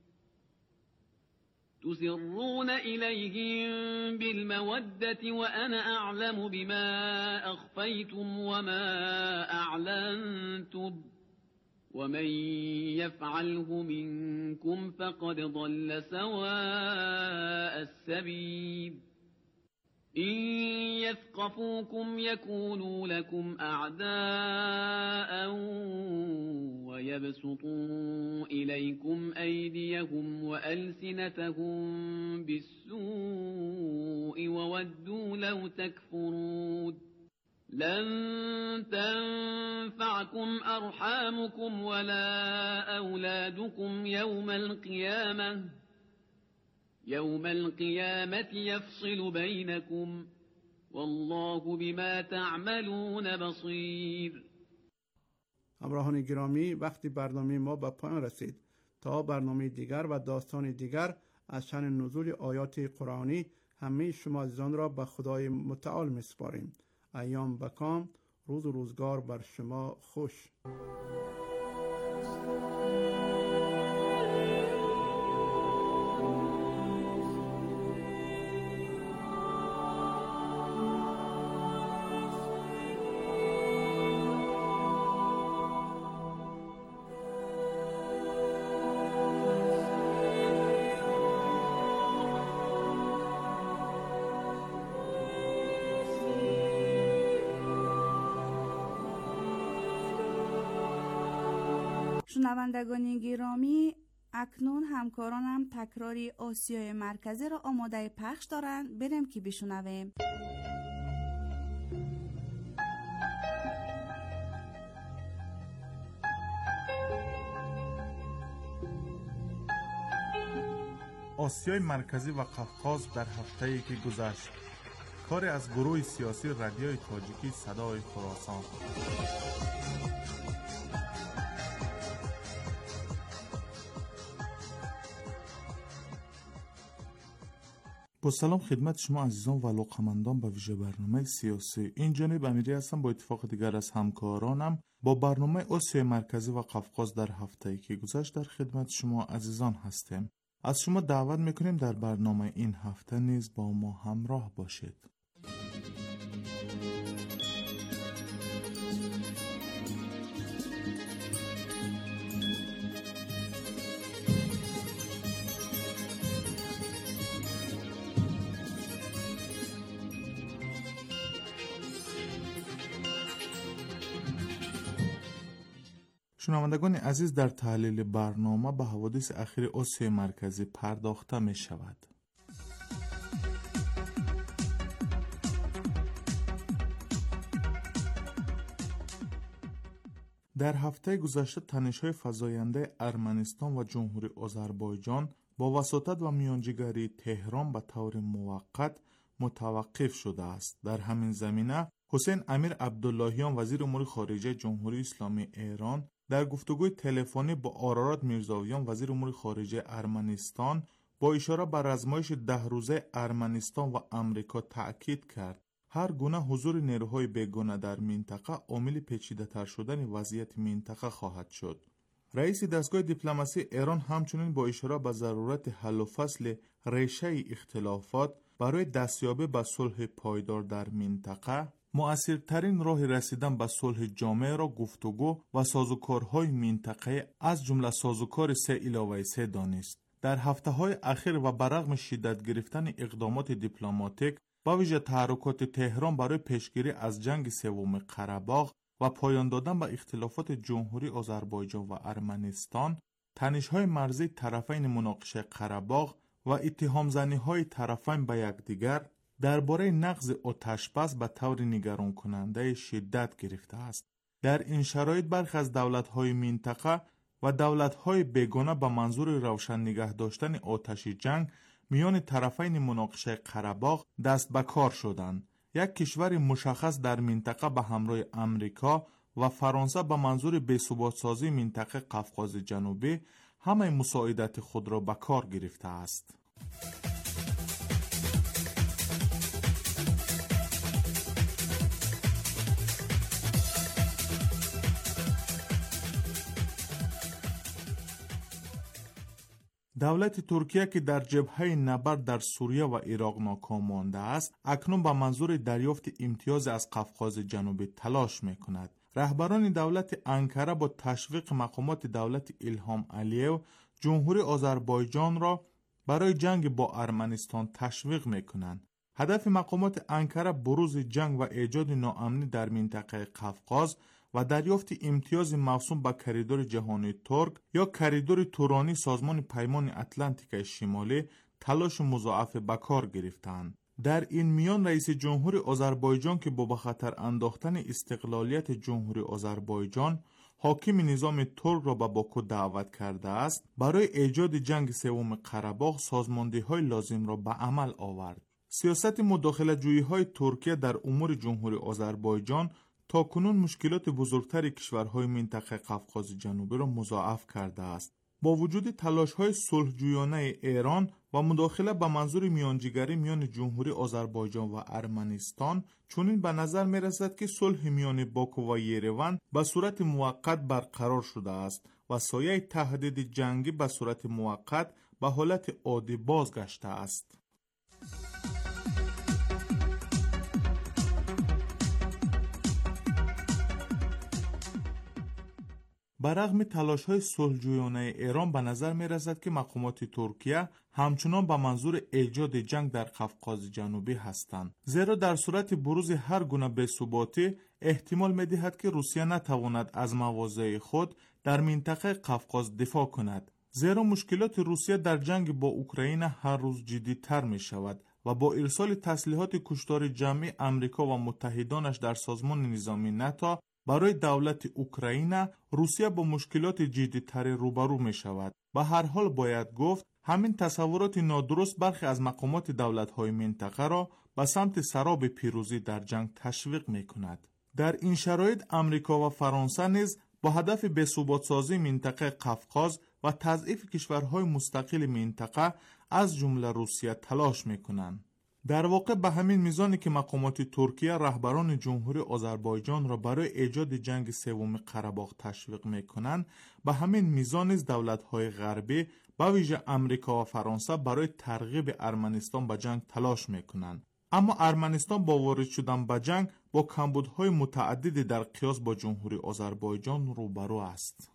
تسرون إليهم بالمودة وأنا أعلم بما أخفيتم وما أعلنتم ومن يفعله منكم فقد ضل سواء السبيل إن يثقفوكم يكونوا لكم أعداء ويبسطوا إليكم أيديهم وألسنتهم بالسوء وودوا لو تكفرون لن تنفعكم أرحامكم ولا أولادكم يوم القيامة يفصل بينكم والله بما تعملون بصير. همراهان گرامی، وقتی برنامه ما به پایان رسید. تا برنامه دیگر و داستان دیگر از شأن نزول آیات قرآنی، همه شما عزیزان را به خدای متعال می‌سپاریم. ایام بکام، روز و روزگار بر شما خوش. شنوندگان گرامی، اکنون همکارانم تکراری آسیای مرکزی را آماده پخش دارند. بریم که بشنویم. آسیای مرکزی و قفقاز در هفته‌ای که گذشت. کاری از گروه سیاسی رادیوی تاجیکی صدای خراسان. با سلام خدمت شما عزیزان و علاقه‌مندان به ویژه برنامه سیاسی. این جانب امیری هستم با اتفاق دیگر از همکارانم با برنامه آسیای مرکزی و قفقاز در هفته‌ای که گذشت در خدمت شما عزیزان هستیم. از شما دعوت میکنیم در برنامه این هفته نیز با ما همراه باشید. شنوندگان عزیز، در تحلیل برنامه به حوادث اخیر آسیای مرکزی پرداخته می شود. در هفته گذشته تنش‌های فزاینده ارمنستان و جمهوری آذربایجان با وساطت و میانجیگری تهران به طور موقت متوقف شده است. در همین زمینه حسین امیر عبداللهیان وزیر امور خارجه جمهوری اسلامی ایران در گفتگوی تلفنی با آرارات میرزاییان وزیر امور خارجه ارمنستان با اشاره بر آزمایش 10 روزه ارمنستان و آمریکا تأکید کرد هر گونه حضور نیروهای بیگانه در منطقه عامل پیچیده‌تر شدن وضعیت منطقه خواهد شد. رئیس دستگاه دیپلماسی ایران همچنین با اشاره به ضرورت حل و فصل ریشه اختلافات برای دستیابی به صلح پایدار در منطقه، مؤثرترین راه رسیدن به صلح جامع را گفتگو و سازوکارهای منطقه از جمله سازوکار 3+3 دانست. در هفته‌های اخیر و برغم شدت گرفتن اقدامات دیپلماتیک با ویژه تحرکات تهران برای پیشگیری از جنگ سوم قره‌باغ و پایان دادن به اختلافات جمهوری آذربایجان و ارمنستان، تنش‌های مرزی طرفین مناقشه قره‌باغ و اتهام‌زنی‌های طرفین به یکدیگر درباره نقض آتش‌بس به طور نگران کننده شدت گرفته است. در این شرایط برخی از دولت‌های منطقه و دولت‌های بیگانه به منظور روشن نگه داشتن آتش جنگ میان طرفین مناقشه قره‌باغ دست به کار شدند. یک کشور مشخص در منطقه به همراه امریکا و فرانسه به منظور بی‌ثبات‌سازی منطقه قفقاز جنوبی همه مساعدت خود را به کار گرفته است. دولت ترکیه که در جبهه نبرد در سوریه و عراق ناکام مانده است، اکنون به منظور دریافت امتیاز از قفقاز جنوبی تلاش می‌کند. رهبران دولت انکره با تشویق مقامات دولت ایلهام علیو جمهوری آذربایجان را برای جنگ با ارمنستان تشویق می‌کنند. هدف مقامات انکره بروز جنگ و ایجاد ناامنی در منطقه قفقاز و دریافت امتیاز موسوم به کریدور جهانی ترک یا کریدور تورانی سازمان پیمان اتلانتیک شمالی تلاش مضاعف به کار گرفتند. در این میان رئیس جمهور آذربایجان که با به خطر انداختن استقلالیت جمهوری آذربایجان حاکم نظام ترک را به باکو دعوت کرده است برای ایجاد جنگ سوم قره‌باغ سازماندهی‌های لازم را به عمل آورد. سیاست مداخله جویی های ترکیه در امور جمهوری آذربایجان تاکنون مشکلات بزرگتر کشورهای منطقه قفقاز جنوبی را مضاعف کرده است. با وجود تلاش‌های صلح‌جویانه ایران و مداخله به منظور میانجیگری میان جمهوری آذربایجان و ارمنستان، چنین به نظر می‌رسد که صلح میان باکو و یریون به صورت موقت برقرار شده است و سایه تهدید جنگی به صورت موقت به حالت عادی بازگشته است. برغم تلاش‌های صلح‌جویانه ایران به نظر می‌رسد که مقامات ترکیه همچنان به منظور ایجاد جنگ در قفقاز جنوبی هستند، زیرا در صورت بروز هر گونه بی‌ثباتی احتمال می‌دهد که روسیه نتواند از مواضع خود در منطقه قفقاز دفاع کند، زیرا مشکلات روسیه در جنگ با اوکراین هر روز جدی‌تر می‌شود و با ارسال تسلیحات کشتار جمعی امریکا و متحدانش در سازمان نظامی ناتو برای دولت اوکراین، روسیه با مشکلات جدی‌تر روبرو می شود. به هر حال باید گفت همین تصورات نادرست برخی از مقامات دولت‌های منطقه را به سمت سراب پیروزی در جنگ تشویق می کند. در این شرایط امریکا و فرانسه نیز با هدف بی‌ثبات‌سازی منطقه قفقاز و تضعیف کشورهای مستقل منطقه از جمله روسیه تلاش می کنند. در واقع به همین میزانی که مقامات ترکیه رهبران جمهوری آذربایجان را برای ایجاد جنگ سوم قره‌باغ تشویق می‌کنند، به همین میزان نیز دولت‌های غربی به ویژه امریکا و فرانسه برای ترغیب ارمنستان به جنگ تلاش می‌کنند. اما ارمنستان با وارد شدن به جنگ با کمبودهای متعددی در قیاس با جمهوری آذربایجان روبرو است.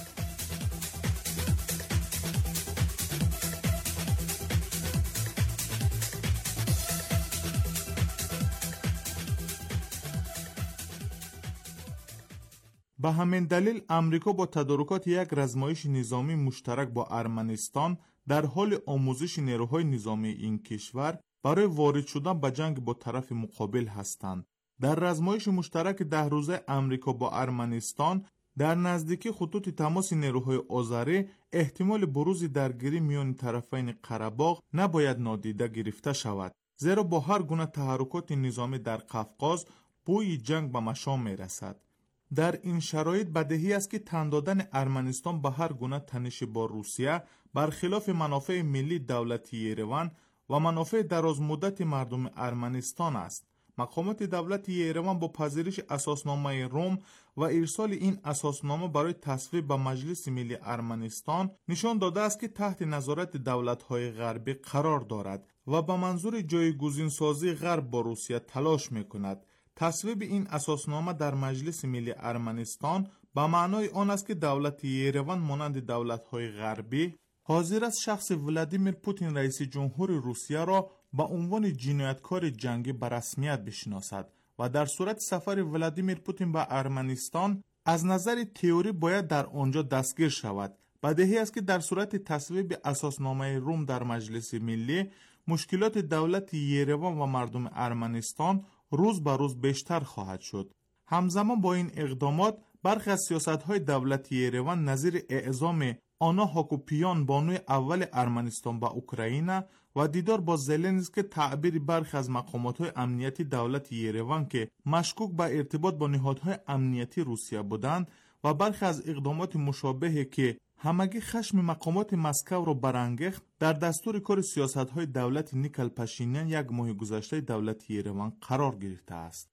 به همین دلیل امریکا با تدارکات یک رزمایش نظامی مشترک با ارمنستان در حال آموزش نیروهای نظامی این کشور برای وارد شدن به جنگ با طرف مقابل هستند. در رزمایش مشترک 10 روزه امریکا با ارمنستان در نزدیکی خطوط تماس نیروهای آذری احتمال بروز درگیری میان طرفین قره‌باغ نباید نادیده گرفته شود، زیرا با هر گونه تحرکات نظامی در قفقاز بوی جنگ به مشام میرسد. در این شرایط بدیهی است که تن دادن ارمنستان به هر گونه تنش با روسیه برخلاف منافع ملی دولت یریون و منافع دراز مدت مردم ارمنستان است. مقامات دولت یریون با پذیرش اساسنامه روم و ارسال این اساسنامه برای تصویب به مجلس ملی ارمنستان نشان داده است که تحت نظارت دولت‌های غربی قرار دارد و به منظور جایگزین سازی غرب با روسیه تلاش می‌کند. تصویب این اساسنامه در مجلس ملی ارمنستان به معنای آن است که دولت یریون مانند دولت‌های غربی حاضر است شخص ولادیمیر پوتین رئیس جمهور روسیه را به عنوان جنایتکار جنگی به رسمیت بشناسد و در صورت سفر ولادیمیر پوتین به ارمنستان از نظر تئوری باید در آنجا دستگیر شود. بدیهی است که در صورت تصویب اساسنامه روم در مجلس ملی مشکلات دولت یریون و مردم ارمنستان روز به روز بیشتر خواهد شد. همزمان با این اقدامات برخی از سیاست‌های دولت یریون نظیر اعزام آنا هاکوپیان بانوی اول ارمنستان به اوکراین و دیدار با زلنسکی تعبیر برخی از مقامات‌های امنیتی دولت یریون که مشکوک به ارتباط با نهادهای امنیتی روسیه بودند و برخی از اقدامات مشابهی که همگی خشم مقامات مسکو را برانگیخت در دستور کار سیاست‌های دولت نیکل پاشینیان یک ماه گذشته دولت یریون قرار گرفته است.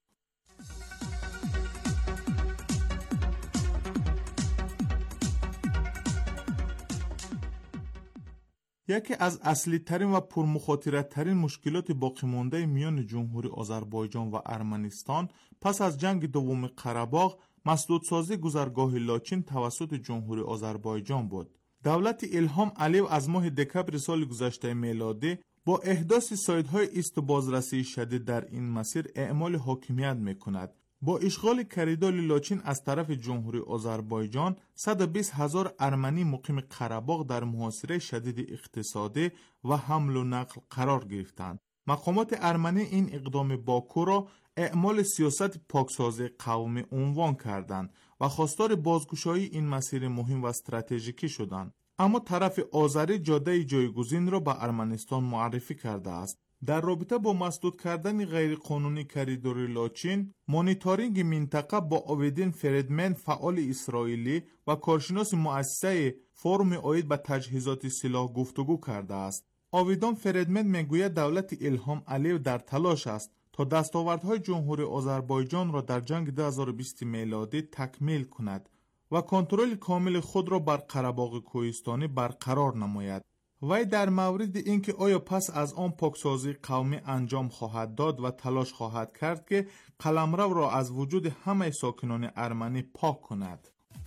یکی از اصلی ترین و پرمخاطره ترین مشکلات باقی مانده میان جمهوری آذربایجان و ارمنستان پس از جنگ دوم قره‌باغ مسدودسازی گذرگاه لاچین توسط جمهوری آذربایجان بود. دولت الهام علیو از ماه دکبر سال گذشته میلادی با احداث سایدهای ایست و بازرسی شدید در این مسیر اعمال حاکمیت میکند. با اشغال کریدال لاچین از طرف جمهوری آذربایجان 120,000 ارمنی مقیم قره‌باغ در محاصره شدید اقتصادی و حمل و نقل قرار گرفتند. مقامات ارمنی این اقدام باکو را اعمال سیاست پاکسازی قومی عنوان کردند و خواستار بازگشایی این مسیر مهم و استراتژیکی شدند. اما طرف آذری جاده جایگزین را به ارمنستان معرفی کرده است. در رابطه با مسدود کردن غیرقانونی کریدور لاچین، مانیتورینگ منطقه با آویدین فریدمن فعال اسرائیلی و کارشناس مؤسسه فورم عاید به تجهیزات سلاح گفتگو کرده است. آویدان فریدمن میگوید دولت الهام علیو در تلاش است تا دستاوردهای جمهوری آذربایجان را در جنگ 2020 میلادی تکمیل کند و کنترل کامل خود را بر قره‌باغ کوهستانی برقرار نماید. وی در مورد اینکه آیا پس از آن پاکسازی قومی انجام خواهد داد و تلاش خواهد کرد که قلمرو را از وجود همه ساکنان ارمنی پاک کند.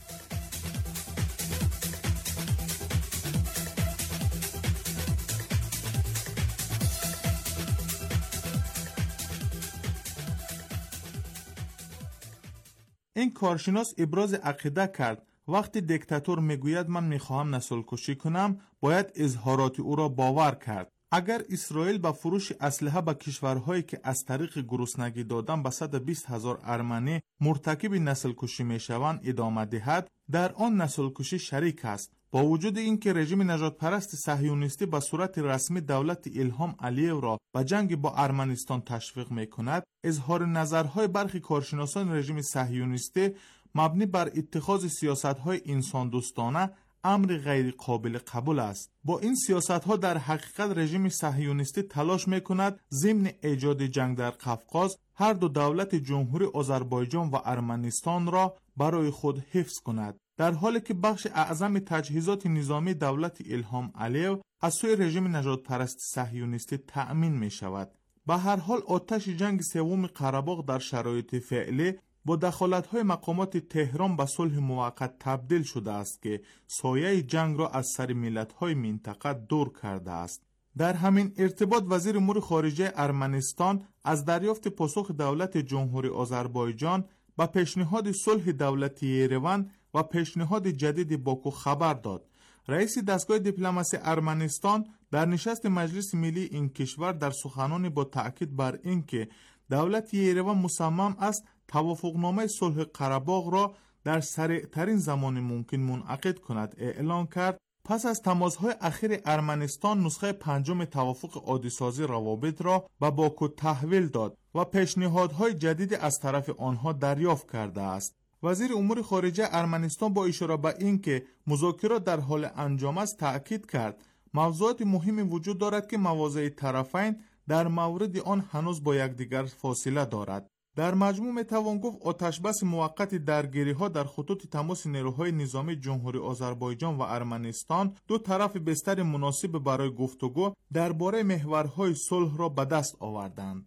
این کارشناس ابراز عقیده کرد وقتی دیکتاتور میگوید من میخواهم نسل کشی کنم باید اظهارات او را باور کرد. اگر اسرائیل با فروش اسلحه به کشورهایی که از طریق گرسنگی دادن به 120,000 ارمنی مرتکب نسل کشی میشوند ادامه دهد در آن نسل کشی شریک است. با وجود اینکه رژیم نجات پرست صهیونیستی به صورت رسمی دولت الهام علیو را به جنگ با ارمنستان تشویق میکند، اظهار نظرهای برخی کارشناسان رژیم صهیونیستی مبنی بر اتخاذ سیاست‌های انسان دوستانه امر غیر قابل قبول است. با این سیاست‌ها در حقیقت رژیم صهیونیستی تلاش می‌کند ضمن ایجاد جنگ در قفقاز هر دو دولت جمهوری آذربایجان و ارمنستان را برای خود حفظ کند، در حالی که بخش اعظم تجهیزات نظامی دولت الهام علیو از سوی رژیم نجات پرست صهیونیستی تأمین می‌شود. به هر حال آتش جنگ سوم قره‌باغ در شرایط فعلی با دخالت‌های مقامات تهران به صلح موقت تبدیل شده است که سایه جنگ را از سر ملت‌های منطقه دور کرده است. در همین ارتباط وزیر امور خارجه ارمنستان از دریافت پاسخ دولت جمهوری آذربایجان به پیشنهاد صلح دولتی یریون و پیشنهاد جدید باکو خبر داد. رئیس دستگاه دیپلماسی ارمنستان در نشست مجلس ملی این کشور در سخنانی با تأکید بر اینکه دولت یریون مصمم است توافقنامه صلح قره‌باغ را در سریعترین زمان ممکن منعقد کند اعلان کرد. پس از تماس‌های اخیر ارمنستان نسخه پنجم توافق عادی‌سازی روابط را به باکو تحویل داد و پیشنهادهای جدید از طرف آنها دریافت کرده است. وزیر امور خارجه ارمنستان با اشاره به اینکه مذاکرات در حال انجام است تأکید کرد موضوعات مهمی وجود دارد که مواضع طرفین در مورد آن هنوز با یکدیگر فاصله دارد. در مجموع میتوان گفت آتشبس موقت درگیری‌ها در خطوط تماس نیروهای نظامی جمهوری آذربایجان و ارمنستان دو طرف بستر مناسب برای گفتگو درباره محورهای صلح را به دست آوردند.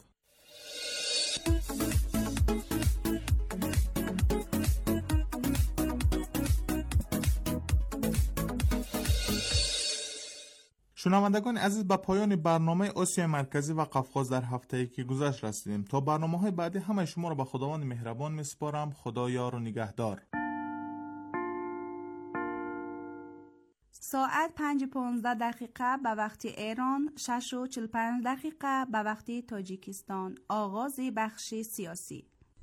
شنوندگان عزیز، به پایان برنامه آسیا مرکزی و قفقاز در هفته‌ای که گذشت رسیدیم. تا برنامه‌های بعدی همه شما را به خداوند مهربان می‌سپارم. خدا یار و نگهدار. ساعت 5:15 به وقت ایران، 6:45 به وقت تاجیکستان. آغاز بخش سیاسی.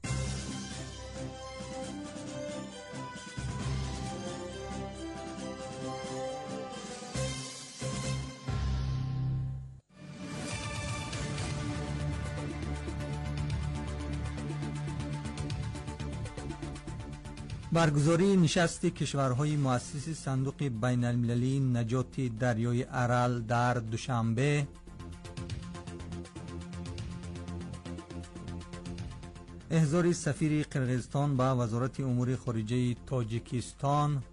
برگزاری نشست کشورهای مؤسس صندوق بین المللی نجات دریای ارال در دوشنبه، احضار سفیر قرقیزستان به وزارت امور خارجه تاجیکستان،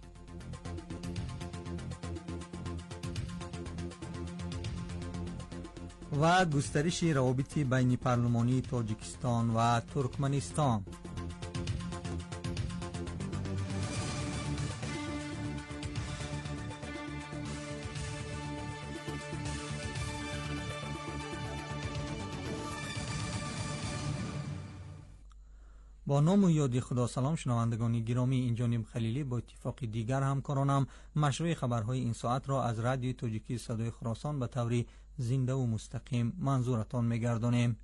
و گسترش روابط بین پارلمانی تاجیکستان و ترکمنستان. با نام و یاد خدا. سلام شنوندگان گرامی، اینجا نیم خلیلی با اتفاق دیگر همکارانم مشروع خبرهای این ساعت را از رادیو تاجیکی صدای خراسان به طور زنده و مستقیم منظورتان می‌گردانیم.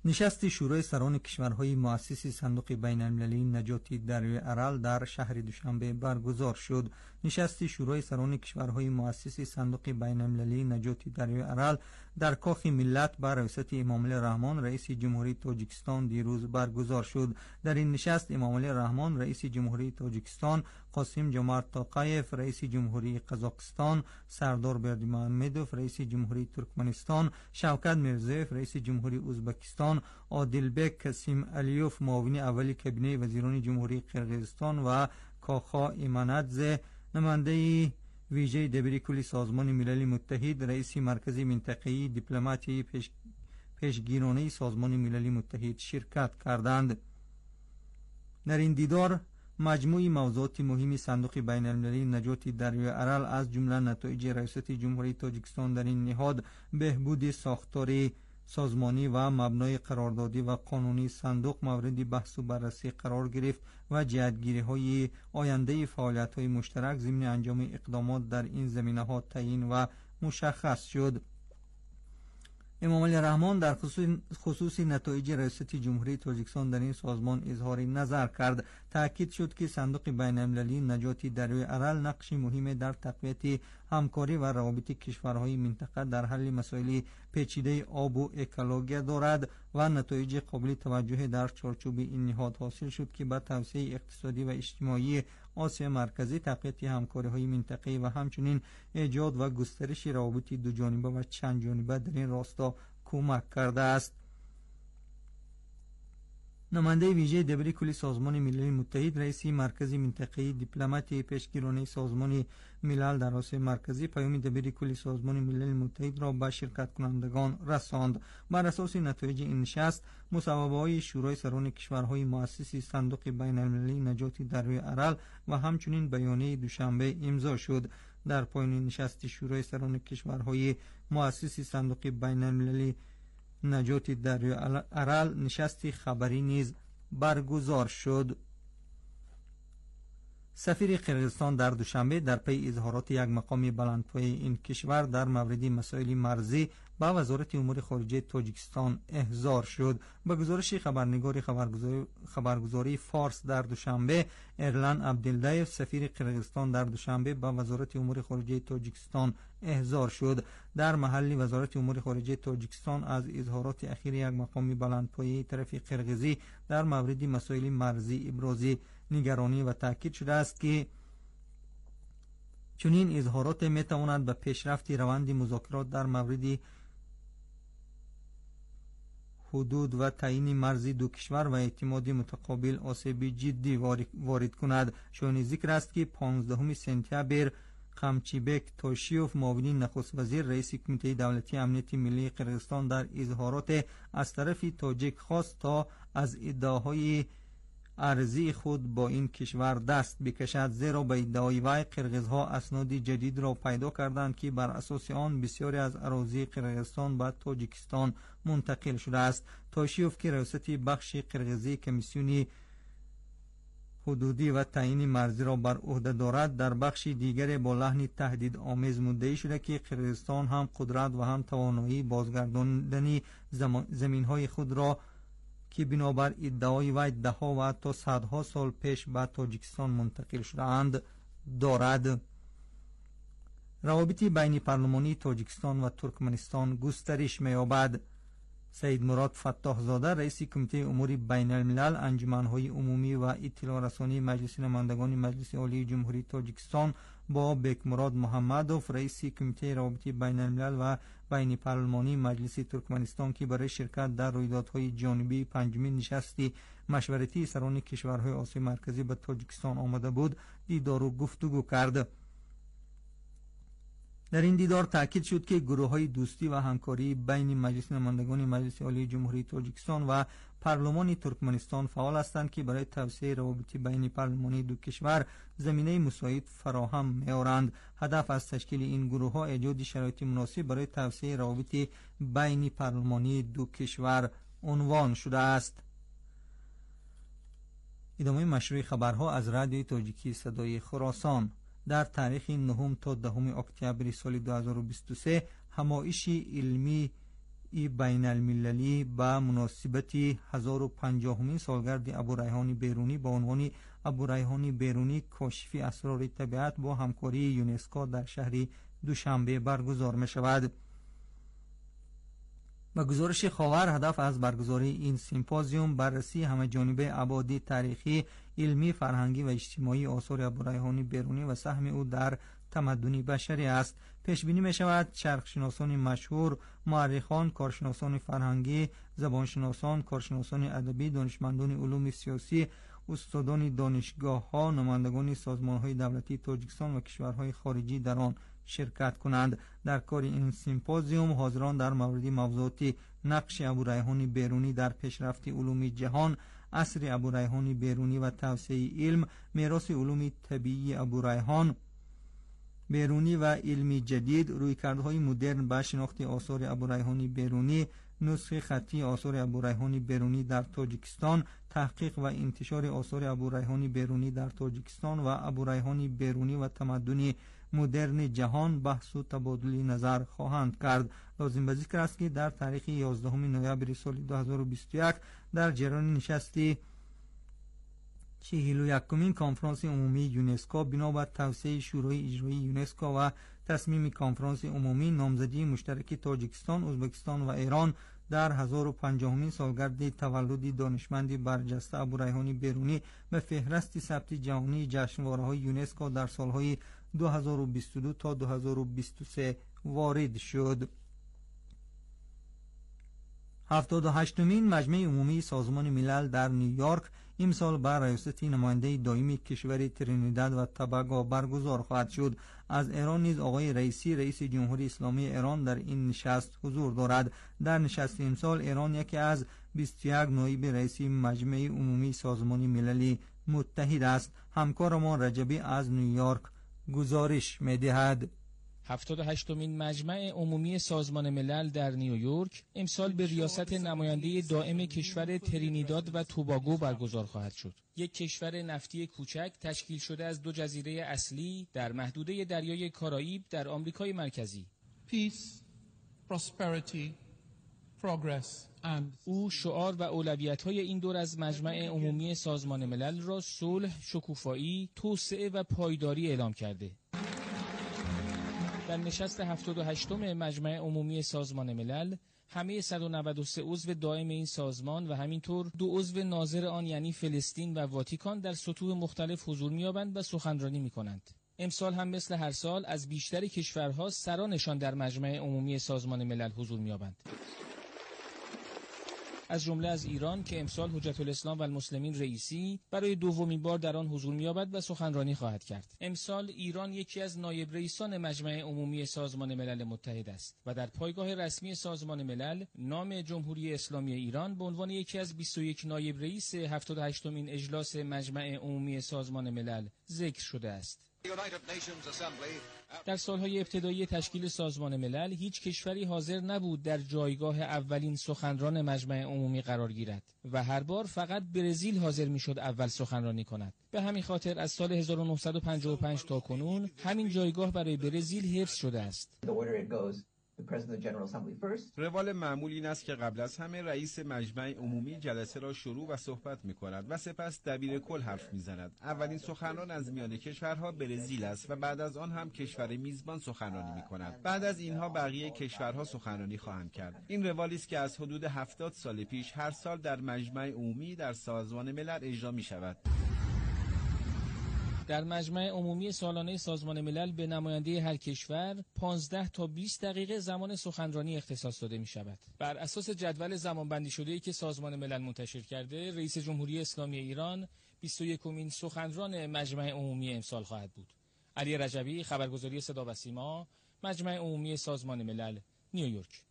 نشست شورای سران کشورهای مؤسس صندوق بین المللی نجات دریای ارال در شهر دوشنبه برگزار شد. نشست شورای سران کشورهای مؤسس صندوق بین المللی نجات دریای ارال در کاخ ملت بر رئاست امامعلی رحمان رئیس جمهوری تاجیکستان دیروز برگزار شد. در این نشست امامعلی رحمان رئیس جمهوری تاجیکستان، قاسم جمارت توقایف رئیس جمهوری قزاقستان، سردار بردیمحمدوف رئیس جمهوری ترکمنستان، شوکت میرزیوف رئیس جمهوری ازبکستان، عادلبک کسیم علیوف معاون اول کابینه وزیران جمهوری قرقیزستان و کاخا ایمانادزه نماینده ویژه دبیر کل سازمان ملل متحد رئیس مرکز منطقه‌ای دیپلماتی پیشگیرانه سازمان ملل متحد شرکت کردند. در این دیدار مجموعی موضوعات مهم صندوق بین المللی نجات دریای ارال از جمله نتایج ریاست جمهوری تاجیکستان در این نهاد، بهبود ساختار سازمانی و مبنای قراردادی و قانونی صندوق مورد بحث و بررسی قرار گرفت و جهتگیری‌های آینده فعالیت‌های مشترک ضمن انجام اقدامات در این زمینه‌ها تعیین و مشخص شد. امامعلی رحمان در خصوص نتایج ریاست جمهوری تاجیکستان در این سازمان اظهار نظر کرد. تأکید شد که صندوق بین المللی نجات دریای ارال نقش مهم در تقویت همکاری و روابط کشورهای منطقه در حل مسائل پیچیده آب و اکولوژی دارد و نتایج قابل توجه در چارچوب این نهاد حاصل شد که با توسعه اقتصادی و اجتماعی آسیا مرکزی، تقویت همکاری‌های منطقه‌ای و همچنین ایجاد و گسترش روابط دو جانبه و چند جانبه در این راستا کمک کرده است. نماینده ویژه دبیر کل سازمان ملل متحد رئیس مرکز منطقه‌ای دیپلماتی پیشگیرانه سازمان ملل در آسیا مرکزی پیام دبیر کل سازمان ملل متحد را به شرکت کنندگان رساند. بر اساس نتایج این نشست، مصوبه‌های شورای سران کشورهای مؤسس صندوق بین المللی نجات دریای ارال و همچنین بیانیه دوشنبه امضا شد. در پایان نشست شورای سران کشورهای مؤسس صندوق بین المللی نجات دریای ارال نشستی خبری نیز برگزار شد. سفیر قرقیزستان در دوشنبه در پی اظهارات یک مقام بلندپایه این کشور در مورد مسائل مرزی به وزارت امور خارجه تاجیکستان احضار شد. به گزارش خبرنگار خبرگزاری فارس در دوشنبه، ارلن عبدالدایف سفیر قرقیزستان در دوشنبه به وزارت امور خارجه تاجیکستان احضار شد. در محل وزارت امور خارجه تاجیکستان از اظهارات اخیر یک مقام بلندپایه طرف قرقیزی در مورد مسائل مرزی ابراز نگرانی و تاکید شده است که چنین اظهارات می تواند به پیشرفت روند مذاکرات در مورد حدود و تعیین مرزی دو کشور و اعتماد متقابل آسیب جدی وارد کند. شایان ذکر است که 15 سپتامبر قمچیبک توشیوف معاون نخست وزیر رئیس کمیته دولتی امنیت ملی قرقیزستان در اظهارات از طرف تاجیک خواست تا از ادعاهای ارضی خود با این کشور دست بکشد، زیرا به ادعای وی قرقیزها اسناد جدید را پیدا کردند که بر اساس آن بسیاری از اراضی قرقیزستان به تاجیکستان منتقل شده است. توشیوف که رئیس بخش قرقیزی کمیسیون حدودی و تعیین مرزی را بر عهده دارد، در بخش دیگری با لحن تهدید آمیز مدعی شده که قرقیزستان هم قدرت و هم توانایی بازگرداندن زمین‌های خود را که بنابر ادعای وی ده‌ها و حتی صدها سال پیش به تاجیکستان منتقل شده‌اند دارد. روابط بین پارلمانی تاجیکستان و ترکمنستان گسترش می‌یابد. سید مراد فتاح زاده رئیس کمیته امور بین الملل، انجمن‌های عمومی و اطلاع رسانی مجلس نمایندگان مجلس عالی جمهوری تاجیکستان با بیک مراد محمدوف رئیس کمیته روابط بین الملل و بین پارلمانی مجلس ترکمنستان که برای شرکت در رویدادهای جانبی پنجمین نشست مشورتی سران کشورهای آسیا مرکزی به تاجیکستان آمده بود، دیدار و گفتگو کرد. در این دیدار تاکید شد که گروه‌های دوستی و همکاری بین مجلس نمایندگان مجلس عالی جمهوری تاجیکستان و پارلمان ترکمنستان فعال هستند که برای توسعه روابط بین پارلمانی دو کشور زمینه مساعد فراهم می‌آورند. هدف از تشکیل این گروه‌ها ایجاد شرایط مناسب برای توسعه روابط بین پارلمانی دو کشور عنوان شده است. ادامه مشروع خبرها از رادیوی تاجیکی صدای خراسان. در تاریخ 9 تا 10 اکتبر سال 2023 همایش علمی بین المللی به مناسبت 1050مین سالگرد ابوریحان بیرونی با عنوان ابوریحان بیرونی کاشف اسرار طبیعت با همکاری یونسکو در شهر دوشنبه برگزار می شود. با گزارش خاور، هدف از برگزاری این سیمپوزیوم بررسی همه جانبه ابعاد تاریخی، علمی، فرهنگی و اجتماعی آثار ابوریحان بیرونی و سهم او در تمدن بشری است. پیش بینی می شود چرخشناسان مشهور، مورخان، کارشناسان فرهنگی، زبانشناسان، کارشناسان ادبی، دانشمندان علوم سیاسی، استادان دانشگاه‌ها، نمایندگان سازمان‌های دولتی تاجیکستان و کشورهای خارجی در آن شرکت کنند. در کار این سیمپوزیوم حاضران در مورد موضوعات نقش ابوریحان بیرونی در پیشرفت علوم جهان، عصر ابوریحان بیرونی و توسعه علم، میراث علوم طبیعی ابوریحان بیرونی و علمی جدید، رویکردهای مدرن به شناخت آثار ابوریحان بیرونی، نسخه خطی آثار ابوریحان بیرونی در تاجیکستان، تحقیق و انتشار آثار ابوریحان بیرونی در تاجیکستان و ابوریحان بیرونی و تمدن مدرن جهان بحث و تبادل نظر خواهند کرد. لازم به ذکر است که در تاریخ 11 نوامبر سال 2021 در جریان نشست 41مین کنفرانس عمومی یونسکو بنابر توصیه شورای اجرایی یونسکو و تصمیم کنفرانس عمومی، نامزدی مشترک تاجیکستان، ازبکستان و ایران در 1050مین سالگرد تولد دانشمند برجسته ابوریحان بیرونی به فهرست ثبت جهانی جشنواره‌های یونسکو در سالهای 2022 تا 2023 وارد شد. 78مین مجمع عمومی سازمان ملل در نیویورک امسال بر ریاست نماینده دائمی کشور ترینیداد و توباگو برگزار خواهد شد. از ایران نیز آقای رئیسی، رئیس جمهوری اسلامی ایران در این نشست حضور دارد. در نشست امسال ایران یکی از 21 نایب رئیس مجمع عمومی سازمان ملل متحد است. همکارمان رجبی از نیویورک گزارش می‌دهد. 78مین مجمع عمومی سازمان ملل در نیویورک امسال به ریاست نماینده دائم کشور ترینیداد و توباگو برگزار خواهد شد. یک کشور نفتی کوچک تشکیل شده از 2 جزیره اصلی در محدوده دریای کارائیب در آمریکای مرکزی. Peace, prosperity, progress and او شعار و اولویت‌های این دور از مجمع عمومی سازمان ملل را صلح، شکوفایی، توسعه و پایداری اعلام کرده. در نشست 78م مجمع عمومی سازمان ملل همه 193 عضو دائم این سازمان و همینطور 2 عضو ناظر آن یعنی فلسطین و واتیکان در سطوح مختلف حضور می‌یابند و سخنرانی می‌کنند. امسال هم مثل هر سال از بیشتر کشورها سرانشان در مجمع عمومی سازمان ملل حضور می‌یابند. از جمله از ایران که امسال حجت الاسلام و المسلمین رئیسی برای دومین بار در آن حضور می‌یابد و سخنرانی خواهد کرد. امسال ایران یکی از نایب رئیسان مجمع عمومی سازمان ملل متحد است و در پایگاه رسمی سازمان ملل نام جمهوری اسلامی ایران به عنوان یکی از 21 نایب رئیس 78مین اجلاس مجمع عمومی سازمان ملل ذکر شده است. در سالهای ابتدایی تشکیل سازمان ملل هیچ کشوری حاضر نبود در جایگاه اولین سخنران مجمع عمومی قرار گیرد و هر بار فقط برزیل حاضر میشد اول سخنرانی کند. به همین خاطر از سال 1955 تا کنون همین جایگاه برای برزیل حفظ شده است. روال معمول این است که قبل از همه رئیس مجمع عمومی جلسه را شروع و صحبت می کند و سپس دبیر کل حرف می زند. اولین سخنران از میان کشورها برزیل است و بعد از آن هم کشور میزبان سخنرانی می کند. بعد از اینها بقیه کشورها سخنرانی خواهند کرد. این روالی است که از حدود 70 سال پیش هر سال در مجمع عمومی در سازمان ملل اجرا می شود. در مجمع عمومی سالانه سازمان ملل به نماینده هر کشور 15 تا 20 دقیقه زمان سخنرانی اختصاص داده می شود. بر اساس جدول زمانبندی شده‌ای که سازمان ملل منتشر کرده، رئیس جمهوری اسلامی ایران 21مین سخنران مجمع عمومی امسال خواهد بود. علی رجبی، خبرگزاری صدا و سیما، مجمع عمومی سازمان ملل، نیویورک.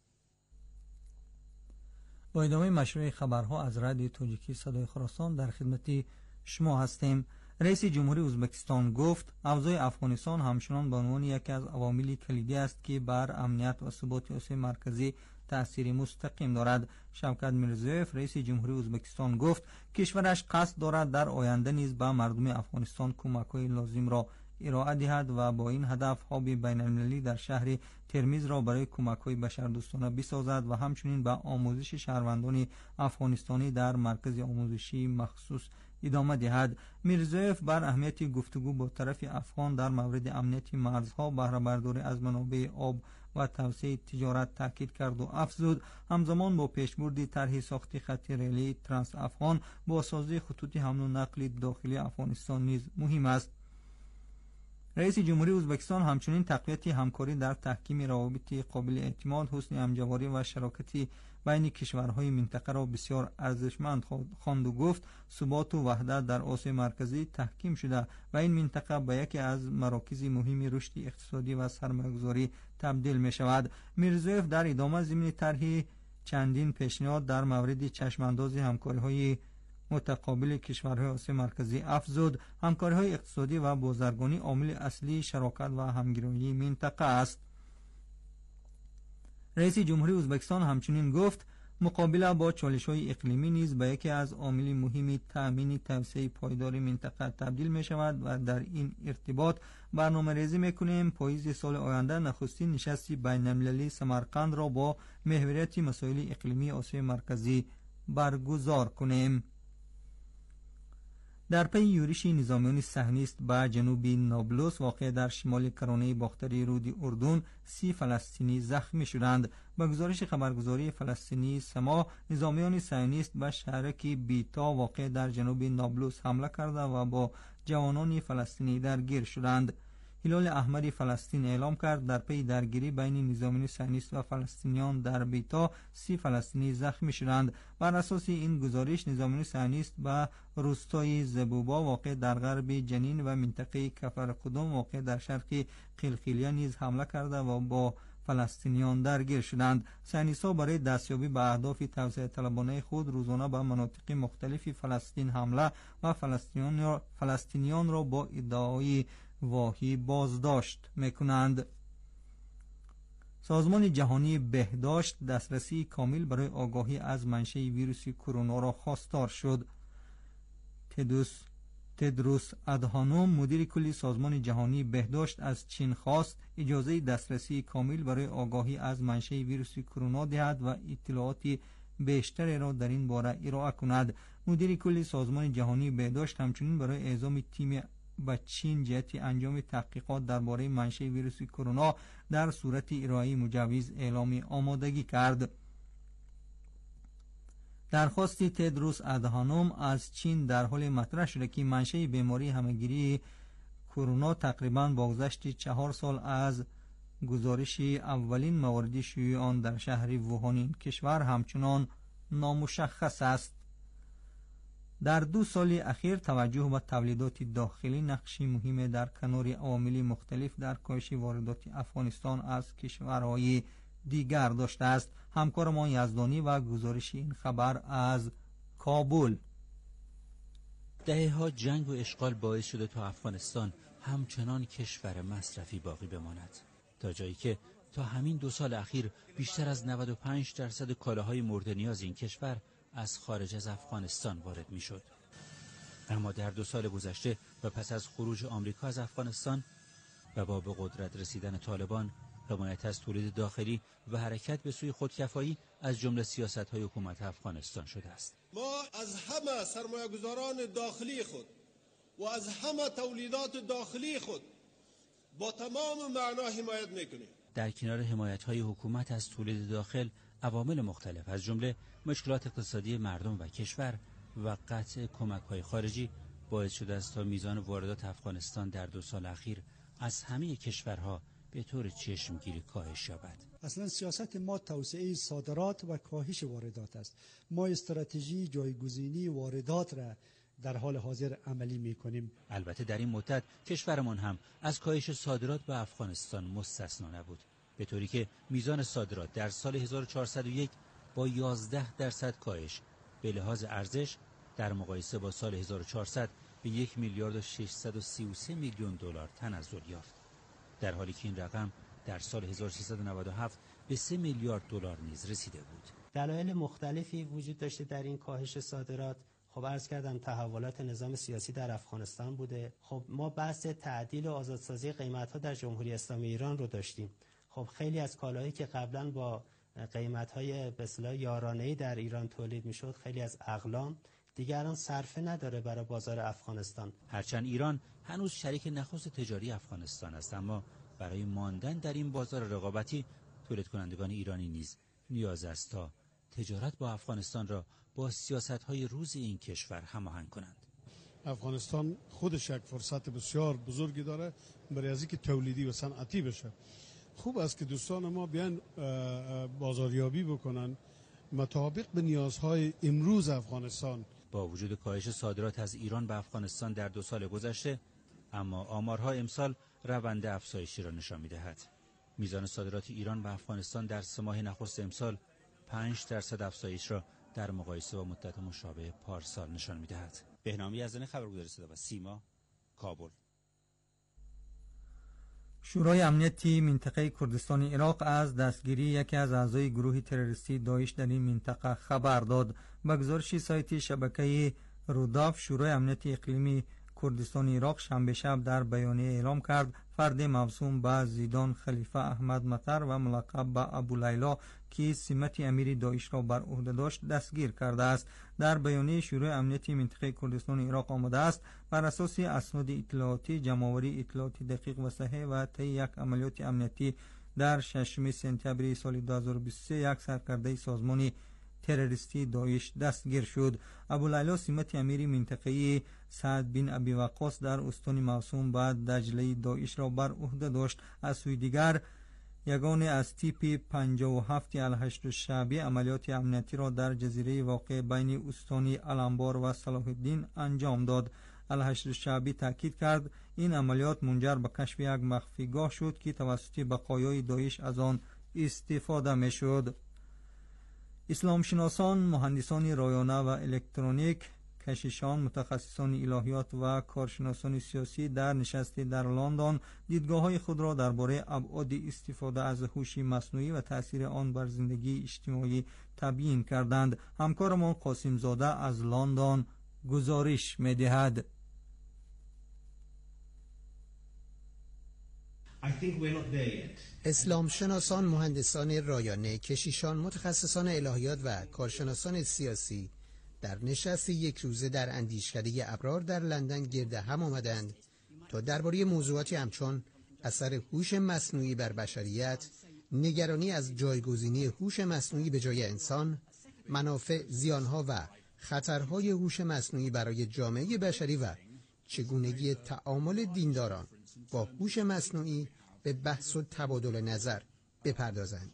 با ادامه مشروع خبرها از رادیو تاجیکی صدای خراسان در خدمت شما هستیم. رئیس جمهوری ازبکستان گفت اوضاع افغانستان همچنان به عنوان یکی از عوامل کلیدی است که بر امنیت و ثبات آسیای مرکزی تأثیر مستقیم دارد. شوکت میرزیوف رئیس جمهوری ازبکستان گفت کشورش قصد دارد در آینده نیز به مردم افغانستان کمک‌های لازم را ارائه دهد و با این هدف هاب بین المللی در شهر ترمیز را برای کمک‌های بشردوستانه بسازد و همچنین به آموزش شهروندان افغانستانی در مرکز آموزشی مخصوص ادامه دهد. میرزایف بر اهمیت گفتگو با طرف افغان در مورد امنیت مرزها، بهره برداری از منابع آب و توسعه تجارت تاکید کرد و افزود همزمان با پیشبرد طرح ساخت خط ریلی ترانس افغان با سازی خطوط حمل و نقل داخلی افغانستان نیز مهم است. رئیس جمهوری ازبکستان همچنین تقویت همکاری در تحکیم روابط قابل اعتماد، حسن همجواری و شراکت بین کشورهای منطقه را بسیار ارزشمند خواند و گفت ثبات و وحدت در آسیا مرکزی تحکیم شده و این منطقه به یکی از مراکز مهم رشد اقتصادی و سرمایه‌گذاری تبدیل می شود. میرزایف در ادامه ضمن طرح چندین پیشنهاد در مورد چشمانداز همکاری‌های متقابل کشورهای آسیا مرکزی افزود همکاری‌های اقتصادی و بازرگانی عامل اصلی شراکت و همگرایی منطقه است. رئیس جمهوری ازبکستان همچنین گفت مقابله با چالش‌های اقلیمی نیز به یکی از عامل مهم تأمین توسعه پایدار منطقه تبدیل می شود و در این ارتباط برنامه‌ریزی می‌کنیم پاییز سال آینده نخستین نشست بین‌المللی سمرقند را با محوریت مسائل اقلیمی آسیا مرکزی برگزار کنیم. در پی یورش نظامیان صهیونیست به جنوب نابلس واقع در شمال کرانه باختری رود اردن 30 فلسطینی زخمی شدند. با گزارش خبرگزاری فلسطینی سما، نظامیان صهیونیست به شهرک بیتا واقع در جنوب نابلس حمله کرده و با جوانان فلسطینی درگیر شدند. هلال احمر فلسطین اعلام کرد در پی درگیری بین نظامیان صهیونیست و فلسطینیان در بیتا 30 فلسطینی زخمی شدند. بر اساس این گزارش نظامیان صهیونیست به روستای زبوبا واقع در غرب جنین و منطقه کفر قدم واقع در شرق قلقیلیه نیز حمله کرده و با فلسطینیان درگیر شدند. صهیونیست‌ها برای دستیابی به اهداف توسعه طلبانه خود روزانه به مناطق مختلف فلسطین حمله و فلسطینیان را با ادعای واهی بازداشت میکنند. سازمان جهانی بهداشت دسترسی کامل برای آگاهی از منشأ ویروس کرونا را خواستار شد. تدروس ادهانوم مدیر کلی سازمان جهانی بهداشت از چین خواست اجازه دسترسی کامل برای آگاهی از منشأ ویروس کرونا دهد و اطلاعات بیشتری را در این باره ارائه کند. مدیر کلی سازمان جهانی بهداشت همچنین برای اعزام تیم به چین جهت انجام تحقیقات درباره منشأ ویروس کرونا در صورت ارائه مجوز اعلام آمادگی کرد. درخواست تدروس ادهانوم از چین در حال مطرح شده که منشأ بیماری همهگیری کرونا تقریباً با گذشت 4 سال از گزارش اولین موارد شیوع آن در شهر ووهان این کشور همچنان نامشخص است. در 2 سال اخیر توجه به تولیدات داخلی نقشی مهم در کنار عوامل مختلف در کاهش واردات افغانستان از کشورهای دیگر داشته است. همکارمان یزدانی و گزارش این خبر از کابل. دهه‌ها جنگ و اشغال باعث شده تا افغانستان همچنان کشور مصرفی باقی بماند، تا جایی که تا همین 2 سال اخیر بیشتر از 95% کالاهای مورد نیاز این کشور از خارج از افغانستان وارد می شد. اما در 2 سال گذشته و پس از خروج آمریکا از افغانستان و با به قدرت رسیدن طالبان، حمایت از تولید داخلی و حرکت به سوی خودکفایی از جمله سیاست‌های حکومت افغانستان شده است. ما از همه سرمایه‌گذاران داخلی خود و از همه تولیدات داخلی خود با تمام معنا حمایت می‌کنیم. در کنار حمایت‌های حکومت از تولید داخل، عوامل مختلف از جمله مشکلات اقتصادی مردم و کشور و قطع کمک‌های خارجی باعث شده است تا میزان واردات افغانستان در 2 سال اخیر از همه کشورها به طور چشمگیری کاهش یابد. اصلا سیاست ما توسعه صادرات و کاهش واردات است. ما استراتژی جایگزینی واردات را در حال حاضر عملی می‌کنیم. البته در این مدت کشورمان هم از کاهش صادرات به افغانستان مستثنا نبود، به طوری که میزان صادرات در سال 1401 با 11% کاهش به لحاظ ارزش در مقایسه با سال 1400 به 1 میلیارد و 633 میلیون دلار تنزل یافت، در حالی که این رقم در سال 1397 به 3 میلیارد دلار نیز رسیده بود. دلایل مختلفی وجود داشته در این کاهش صادرات. خب عرض کردم تحولات نظام سیاسی در افغانستان بوده. خب ما بحث تعدیل و آزادسازی قیمت‌ها در جمهوری اسلامی ایران رو داشتیم. خب خیلی از کالاهایی که قبلا با قیمت‌های به اصطلاح یارانه‌ای در ایران تولید می‌شد، خیلی از اقلام دیگر الان صرفه نداره برای بازار افغانستان. هرچند ایران هنوز شریک نخست تجاری افغانستان است، اما برای ماندن در این بازار رقابتی تولید کنندگان ایرانی نیز نیاز است تا تجارت با افغانستان را با سیاست‌های روز این کشور هماهنگ کنند. افغانستان خودش یک فرصت بسیار بزرگی داره برای از اینکه تولیدی و صنعتی بشه. خوب است که دوستان ما بیان بازاریابی بکنن مطابق به نیازهای امروز افغانستان. با وجود کاهش صادرات از ایران به افغانستان در 2 سال گذشته، اما آمارها امسال روند افزایشی را نشان می‌دهد. میزان صادرات ایران به افغانستان در 3 ماه نخست امسال 5% افزایش را در مقایسه با مدت مشابه پارسال نشان می‌دهد. بهنام یزدانی، خبرگزاری صدا و سیما، کابل. شورای امنیتی منطقه کردستان عراق از دستگیری یکی از اعضای گروه تروریستی داعش در این منطقه خبر داد. با گزارش سایت شبکه روداف، شورای امنیتی اقلیمی کردستان عراق شنبه شب در بیانیه اعلام کرد فرد موسوم به زیدان خلیفه احمد مطر و ملقب به ابو لیلا که سمت امیر داعش را بر عهده داشت دستگیر کرده است. در بیانیه شورای امنیتی منطقه کردستان عراق آمده است بر اساس اسناد اطلاعاتی، جمع‌آوری اطلاعاتی دقیق و صحیح و طی یک عملیات امنیتی در 6 سپتامبر سال 2023 یک سرکرده سازمان تروریستی داعش دستگیر شد. ابو لیلا سمت امیر منطقه‌ای سعد بن ابی وقاص در استان موسوم به دجله داعش را بر عهده داشت. از سوی دیگر یگانه از تیپ 57 الهشت شعبی عملیات امنیتی را در جزیره واقع بین استان الانبار و صلاح الدین انجام داد. الهشت شعبی تاکید کرد این عملیات منجر به کشف یک مخفیگاه شد که توسط بقایای داعش از آن استفاده می‌شد. اسلام شناسان، مهندسان رایانه و الکترونیک، کشیشان، متخصصان الهیات و کارشناسان سیاسی در نشستی در لندن دیدگاه‌های خود را درباره ابعاد استفاده از هوش مصنوعی و تأثیر آن بر زندگی اجتماعی تبیین کردند. همکارمان قاسم زاده از لندن گزارش می‌دهد. اسلام شناسان، مهندسان رایانه، کشیشان، متخصصان الهیات و کارشناسان سیاسی در نشست یک روزه در اندیشکده ابرار در لندن گرد هم آمدند تا درباره موضوعاتی همچون اثر هوش مصنوعی بر بشریت، نگرانی از جایگزینی هوش مصنوعی به جای انسان، منافع، زیانها و خطرهای هوش مصنوعی برای جامعه بشری و چگونگی تعامل دینداران با هوش مصنوعی به بحث و تبادل نظر بپردازند.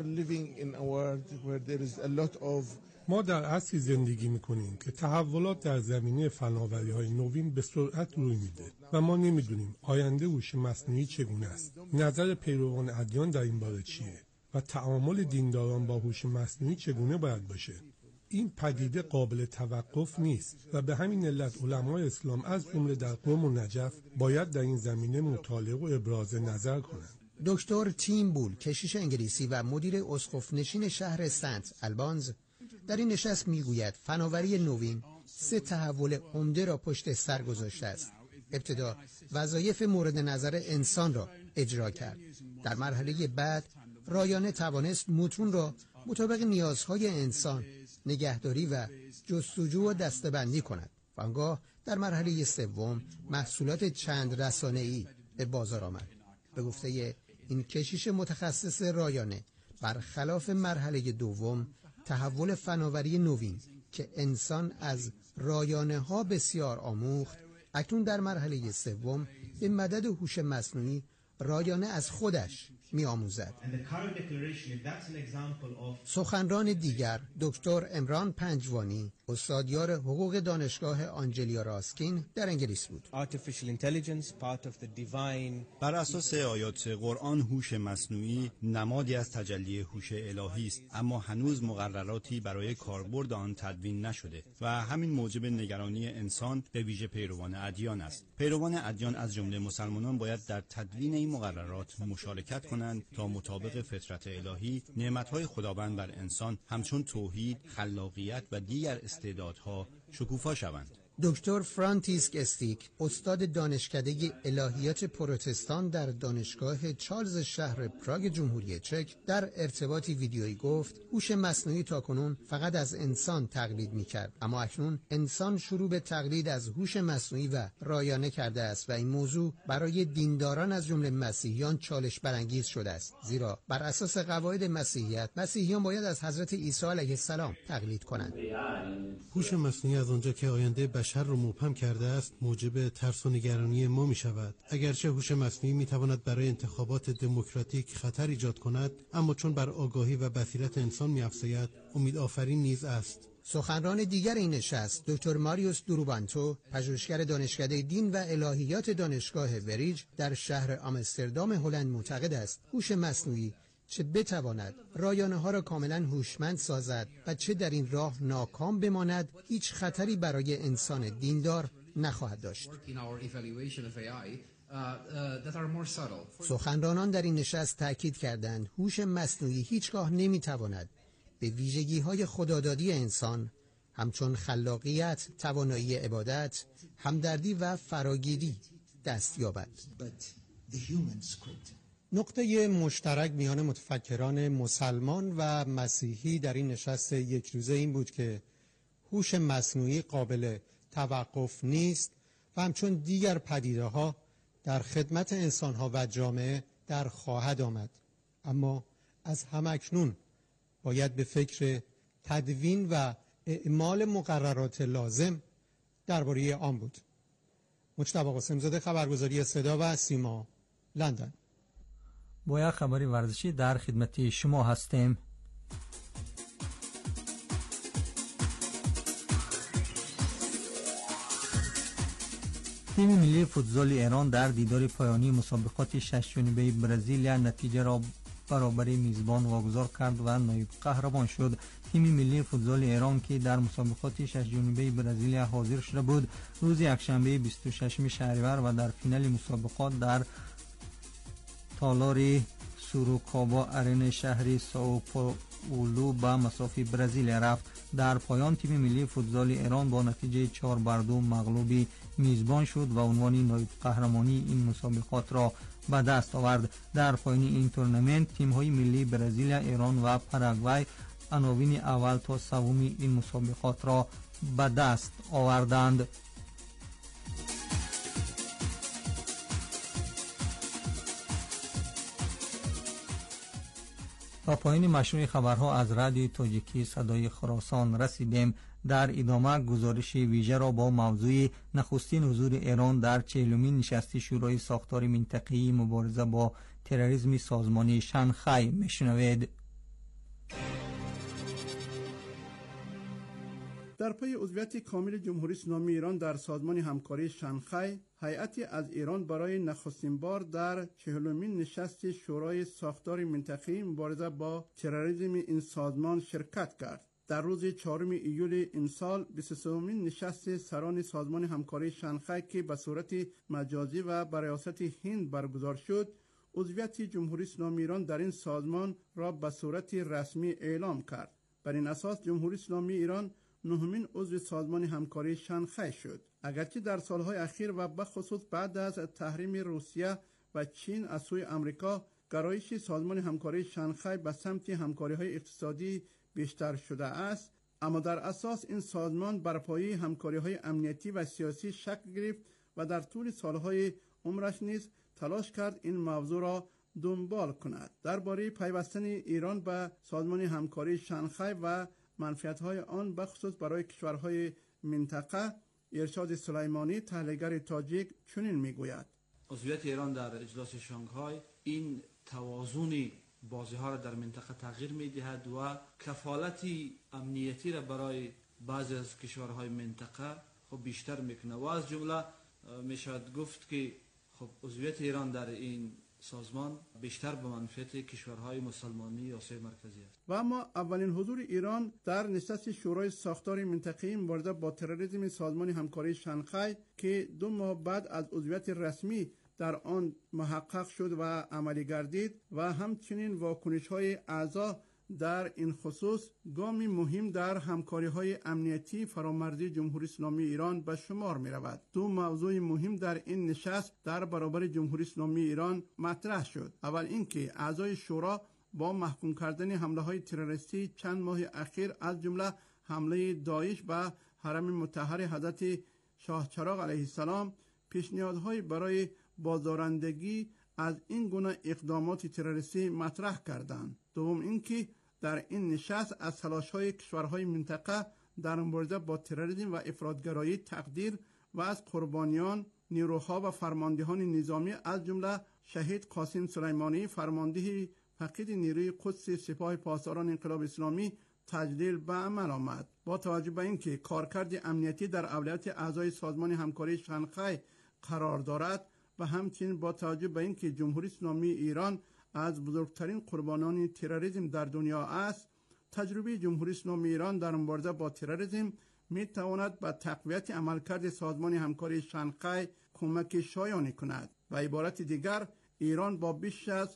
ما در عصری زندگی می‌کنیم که تحولات در زمینه فناوری‌های نوین به سرعت روی میده و ما نمی‌دونیم آینده هوش مصنوعی چگونه است. نظر پیروان ادیان در این باره چیه و تعامل دینداران با هوش مصنوعی چگونه باید باشه؟ این پدیده قابل توقف نیست و به همین علت علمای اسلام از جمله در قم و نجف باید در این زمینه مطالعه و ابراز نظر کنند. دکتر تیم بول، کشیش انگلیسی و مدیر اسقف نشین شهر سنت البانز، در این نشست میگوید فناوری نوین 3 تحول عمده را پشت سر گذاشته است. ابتدا وظایف مورد نظر انسان را اجرا کرد. در مرحله بعد رایانه توانست متون را مطابق نیازهای انسان نگهداری و جستجو و دسته‌بندی کند. و آنگاه در مرحله سوم محصولات چند رسانه‌ای به بازار آمد. به گفته این کشیش متخصص رایانه، برخلاف مرحله دوم، تحول فناوری نوین که انسان از رایانه ها بسیار آموخت، اکنون در مرحله سوم به مدد هوش مصنوعی رایانه از خودش می آموزد. سخنران دیگر دکتر عمران پنجوانی، استادیار حقوق دانشگاه آنجلیا راسکین در انگلیس بود. بر اساس آیات قرآن هوش مصنوعی نمادی از تجلی هوش الهی است، اما هنوز مقرراتی برای کاربرد آن تدوین نشده و همین موجب نگرانی انسان به ویژه پیروان ادیان است. پیروان ادیان از جمله مسلمانان باید در تدوین این مقررات مشارکت کنند تا مطابق فطرت الهی نعمت‌های خداوند بر انسان همچون توحید، خلاقیت و دیگر استعدادها شکوفا شوند. دکتر فرانتیسک استیک، استاد دانشکده الهیات پروتستان در دانشگاه چارلز شهر پراگ جمهوری چک، در ارتباطی ویدیویی گفت هوش مصنوعی تاکنون فقط از انسان تقلید می‌کرد، اما اکنون انسان شروع به تقلید از هوش مصنوعی و رایانه کرده است و این موضوع برای دینداران از جمله مسیحیان چالش برانگیز شده است، زیرا بر اساس قواعد مسیحیت، مسیحیان باید از حضرت عیسی علیه السلام تقلید کنند. هوش مصنوعی از آنجا که آینده بشر را مبهم کرده است موجب ترس و نگرانی ما می شود. اگرچه هوش مصنوعی می تواند برای انتخابات دموکراتیک خطر ایجاد کند، اما چون بر آگاهی و بصیرت انسان می افزاید، امید آفرین نیز است. سخنران دیگر این نشست، دکتر ماریوس دوروبانتو، پژوهشگر دانشکده دین و الهیات دانشگاه وریج در شهر آمستردام هلند، معتقد است هوش مصنوعی چه بتواند رایانه ها را کاملا هوشمند سازد و چه در این راه ناکام بماند، هیچ خطری برای انسان دیندار نخواهد داشت. سخنرانان در این نشست تاکید کردند هوش مصنوعی هیچگاه نمیتواند به ویژگی‌های خدادادی انسان همچون خلاقیت، توانایی عبادت، همدردی و فراگیری دست یابد. نقطه مشترک میان متفکران مسلمان و مسیحی در این نشست یک روزه این بود که هوش مصنوعی قابل توقف نیست و همچون دیگر پدیده‌ها در خدمت انسان‌ها و جامعه در خواهد آمد، اما از همکنون باید به فکر تدوین و اعمال مقررات لازم درباره آن بود. مجتبی قاسم‌زاده، خبرگزاری صدا و سیما، لندن. با یک خبری ورزشی در خدمت شما هستیم. تیم ملی فوتبال ایران در دیدار پایانی مسابقات 6 جانبه برزیل نتیجه را برابری میزبان واگذار کرد و نایب قهرمان شد. تیم ملی فوتبال ایران که در مسابقات 6 جانبه برزیل حاضر شده بود، روز یکشنبه 26 شهریور و در فینال مسابقات در تالار سوروکابا ارن شهری سائو پائولو به مسافی برزیل رفت. در پایان تیم ملی فوتبال ایران با نتیجه 4-2 مغلوب میزبان شد و عنوان نایب قهرمانی این مسابقات را به دست آورد. در پایان این تورنمنت تیم‌های ملی برزیل، ایران و پاراگوئه عناوین اول تا سوم این مسابقات را به دست آوردند. تا پایین مشروع خبرها از رادیو تاجیکی صدای خراسان رسیدیم. در ادامه گزارش ویژه را با موضوع نخستین حضور ایران در 40مین نشست شورای ساختار منطقه‌ای مبارزه با تروریسم سازمان شانگهای میشنوید. در پی عضویت کامل جمهوری اسلامی ایران در سازمان همکاری شانگهای، هیئتی از ایران برای نخستین بار در 40مین نشست شورای ساختار منطقه‌ای مبارزه با تروریسم این سازمان شرکت کرد. در روز 4 ایول این سال 23مین نشست سران سازمان همکاری شانگهای که به صورت مجازی و بر ریاست هند برگزار شد، عضویت جمهوری اسلامی ایران در این سازمان را به صورت رسمی اعلام کرد. بر این اساس جمهوری اسلامی ایران 9مین عضو سازمان همکاری شانگهای شد. اگرچه در سالهای اخیر و به خصوص بعد از تحریم روسیه و چین از سوی آمریکا، گرایش سازمان همکاری شانگهای به سمت همکاری‌های اقتصادی بیشتر شده است، اما در اساس این سازمان بر پایه همکاری‌های امنیتی و سیاسی شکل گرفت و در طول سالهای عمرش نیز تلاش کرد این موضوع را دنبال کند. درباره پیوستن ایران به سازمان همکاری شانگهای و منفعت‌های آن به خصوص برای کشورهای منطقه، ارشاد سلیمانی، تحلیلگر تاجیک، چنین میگوید: عضویت ایران در اجلاس شانگهای این توازن بازی‌ها را در منطقه تغییر می‌دهد و کفالت امنیتی را برای بعضی از کشورهای منطقه خب بیشتر میکنه و از جمله میشود گفت که خب عضویت ایران در این سازمان بیشتر به منفعت کشورهای مسلمانی آسیای مرکزی است. و اما اولین حضور ایران در نشست شورای ساختار منطقه‌ای مبارزه با تروریسم سازمان همکاری شانگهای که 2 ماه بعد از عضویت رسمی در آن محقق شد و عملی گردید و همچنین واکنش‌های اعضا در این خصوص گامی مهم در همکاری‌های امنیتی فرامرزی جمهوری اسلامی ایران به شمار می‌رود. دو موضوع مهم در این نشست در برابر جمهوری اسلامی ایران مطرح شد. اول اینکه اعضای شورا با محکوم کردن حمله‌های تروریستی چند ماه اخیر از جمله حمله داعش به حرم مطهر حضرت شاه چراغ علیه السلام پیشنهادهای برای بازدارندگی از این گونه اقدامات تروریستی مطرح کردند. دوم اینکه در این نشست از تلاش‌های کشورهای منطقه در مبارزه با تروریسم و افراطگرایی تقدیر و از قربانیان، نیروها و فرماندهان نظامی از جمله شهید قاسم سلیمانی فرمانده فقید نیروی قدس سپاه پاسداران انقلاب اسلامی تجلیل به عمل آمد. با توجه به اینکه کارکرد امنیتی در اولویت اعضای سازمان همکاری شانگهای قرار دارد و همچنین با توجه به اینکه جمهوری اسلامی ایران از بزرگترین قربانان تروریسم در دنیا است، تجربه جمهوری اسلامی ایران در مبارزه با تروریسم می تواند به تقویت عملکرد سازمان همکاری شانگهای کمک شایانی کند. و عبارت دیگر، ایران با بیش از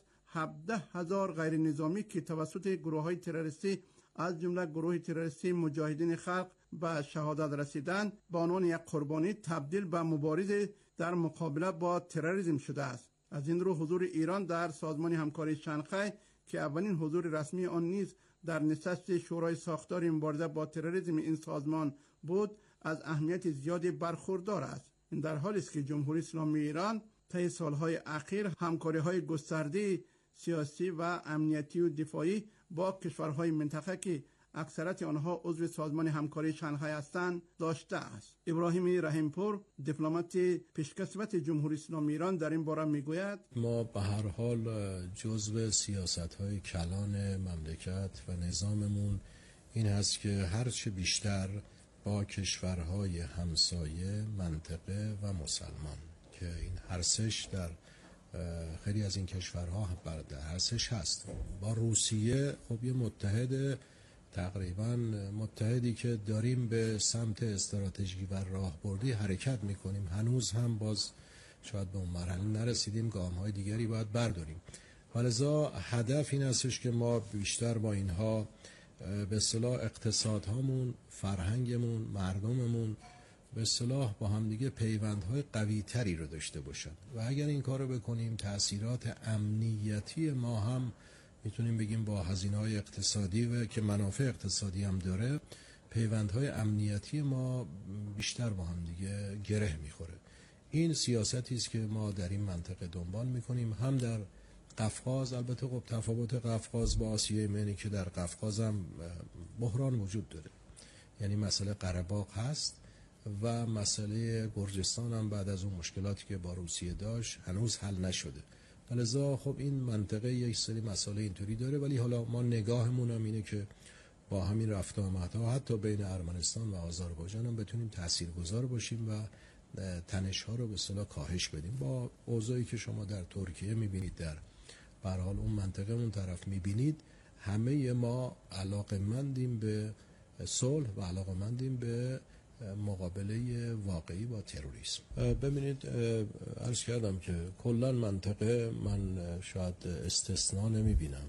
17,000 غیر نظامی که توسط گروه‌های تروریستی از جمله گروه تروریستی مجاهدین خلق به شهادت رسیدند به عنوان یک قربانی تبدیل به مبارز در مقابله با تروریسم شده است. از این رو حضور ایران در سازمان همکاری شانگهای که اولین حضور رسمی آن نیز در نشست شورای ساختار مبارزه با تروریسم این سازمان بود، از اهمیت زیادی برخوردار است. این در حالی است که جمهوری اسلامی ایران طی سالهای اخیر همکاری‌های گسترده سیاسی و امنیتی و دفاعی با کشورهای منطقه که اکثریت آنها عضو سازمان همکاری شانگهای هستند داشته است. ابراهیم رحیمپور، دیپلمات پیشکسوت جمهوری اسلامی ایران، در این باره میگوید: ما به هر حال جزو سیاست‌های کلان مملکت و نظاممون این هست که هرچه بیشتر با کشورهای همسایه، منطقه و مسلمان که این هرسش در خیلی از این کشورها در هرسش هست. با روسیه خب یه متحد، تقریبا متحدی که داریم به سمت استراتژی و راهبردی حرکت میکنیم. هنوز هم باز شاید به اون مرحله نرسیدیم، گام‌های دیگری باید برداریم. ولذا هدف این هستش که ما بیشتر با اینها به اصطلاح اقتصادهامون، فرهنگمون، مردممون به اصطلاح با همدیگه پیوندهای قوی تری رو داشته باشن و اگر این کار رو بکنیم تأثیرات امنیتی ما هم میتونیم بگیم با هزینه‌های اقتصادی و که منافع اقتصادی هم داره، پیوندهای امنیتی ما بیشتر با همدیگه گره میخوره. این سیاستی است که ما در این منطقه دنبال میکنیم، هم در قفقاز. البته خب تفاوت قفقاز با آسیای میانه که در قفقاز هم بحران وجود داره، یعنی مسئله قره باغ هست و مسئله گرجستان هم بعد از اون مشکلاتی که با روسیه داشت هنوز حل نشده. لذا خب این منطقه یک سری مسئله اینطوری داره، ولی حالا ما نگاهمون هم اینه که با همین رفت و آمدها حتی بین ارمنستان و آذربایجان هم بتونیم تاثیرگذار باشیم و تنش‌ها رو به اصطلاح کاهش بدیم. با اوضاعی که شما در ترکیه می‌بینید، در به هر حال اون منطقه اون طرف می‌بینید، همه ما علاقه‌مندیم به صلح و علاقه‌مندیم به مقابله واقعی با تروریسم. ببینید عرض کردم که کلا منطقه من شاید استثناء نمی‌بینم،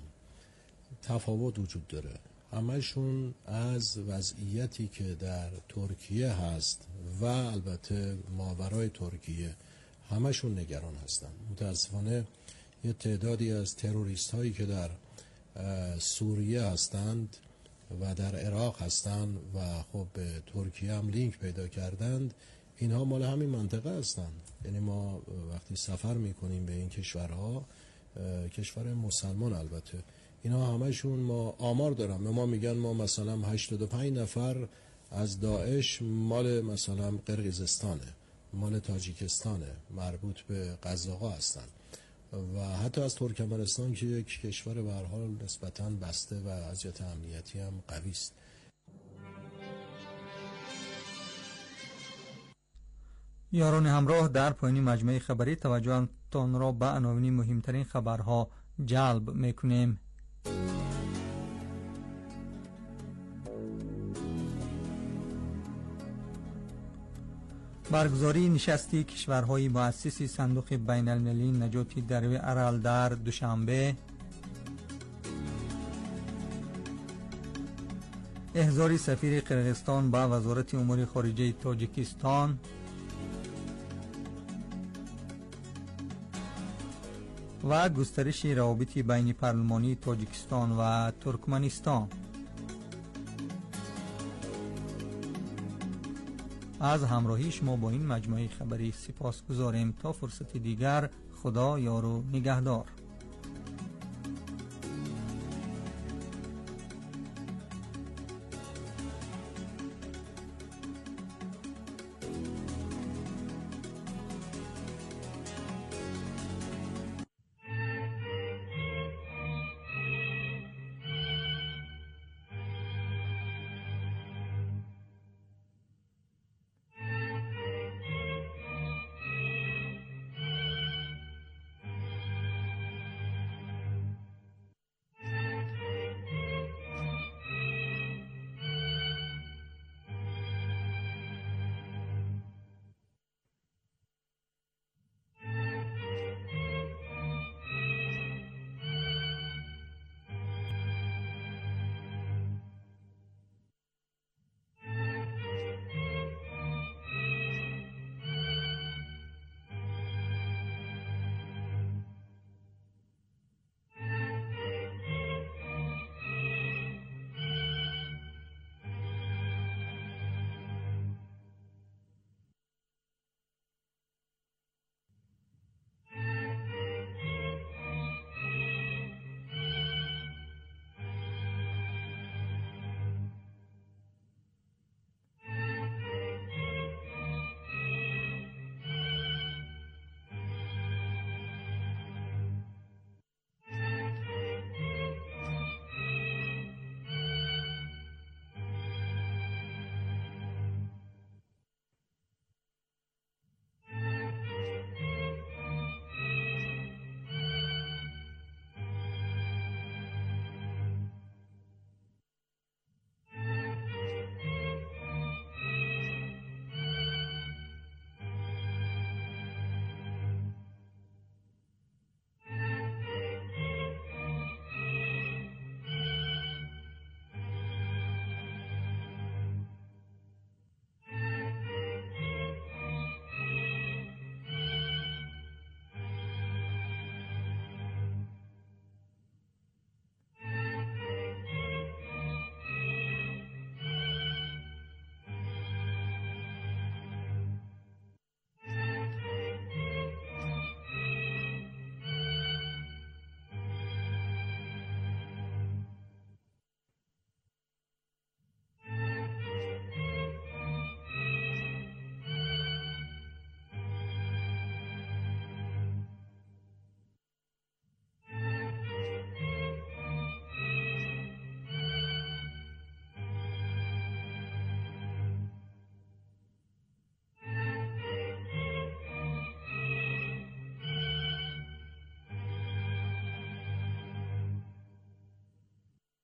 تفاوت وجود داره. همشون از وضعیتی که در ترکیه هست و البته ماورای ترکیه همشون نگران هستن. متاسفانه یه تعدادی از تروریست هایی که در سوریه هستند و در عراق هستند و خب به ترکیه هم لینک پیدا کردند، اینها مال همین منطقه هستند. یعنی ما وقتی سفر میکنیم به این کشورها، کشور مسلمان البته، اینا همشون ما آمار دارن، ما میگن ما مثلا 85 نفر از داعش مال مثلا قرقیزستانه، مال تاجیکستانه، مربوط به قزاق‌ها هستن و حتی از ترکمنستان که یک کشور به هر حال نسبتاً بسته و از جهت امنیتی هم قوی است. یاران همراه، در پایین مجموعه خبری توجهتان را به عناوین مهمترین خبرها جلب میکنیم. برگزاری نشستی کشورهای مؤسس صندوق بین المللی نجات دریای ارال در دوشنبه. احضار سفیر قرقیزستان به وزارت امور خارجه تاجیکستان و گسترش روابط بین پارلمانی تاجیکستان و ترکمنستان. از همراهی شما با این مجموعه خبری سپاسگزاریم. تا فرصت دیگر، خدا یار و نگهدار.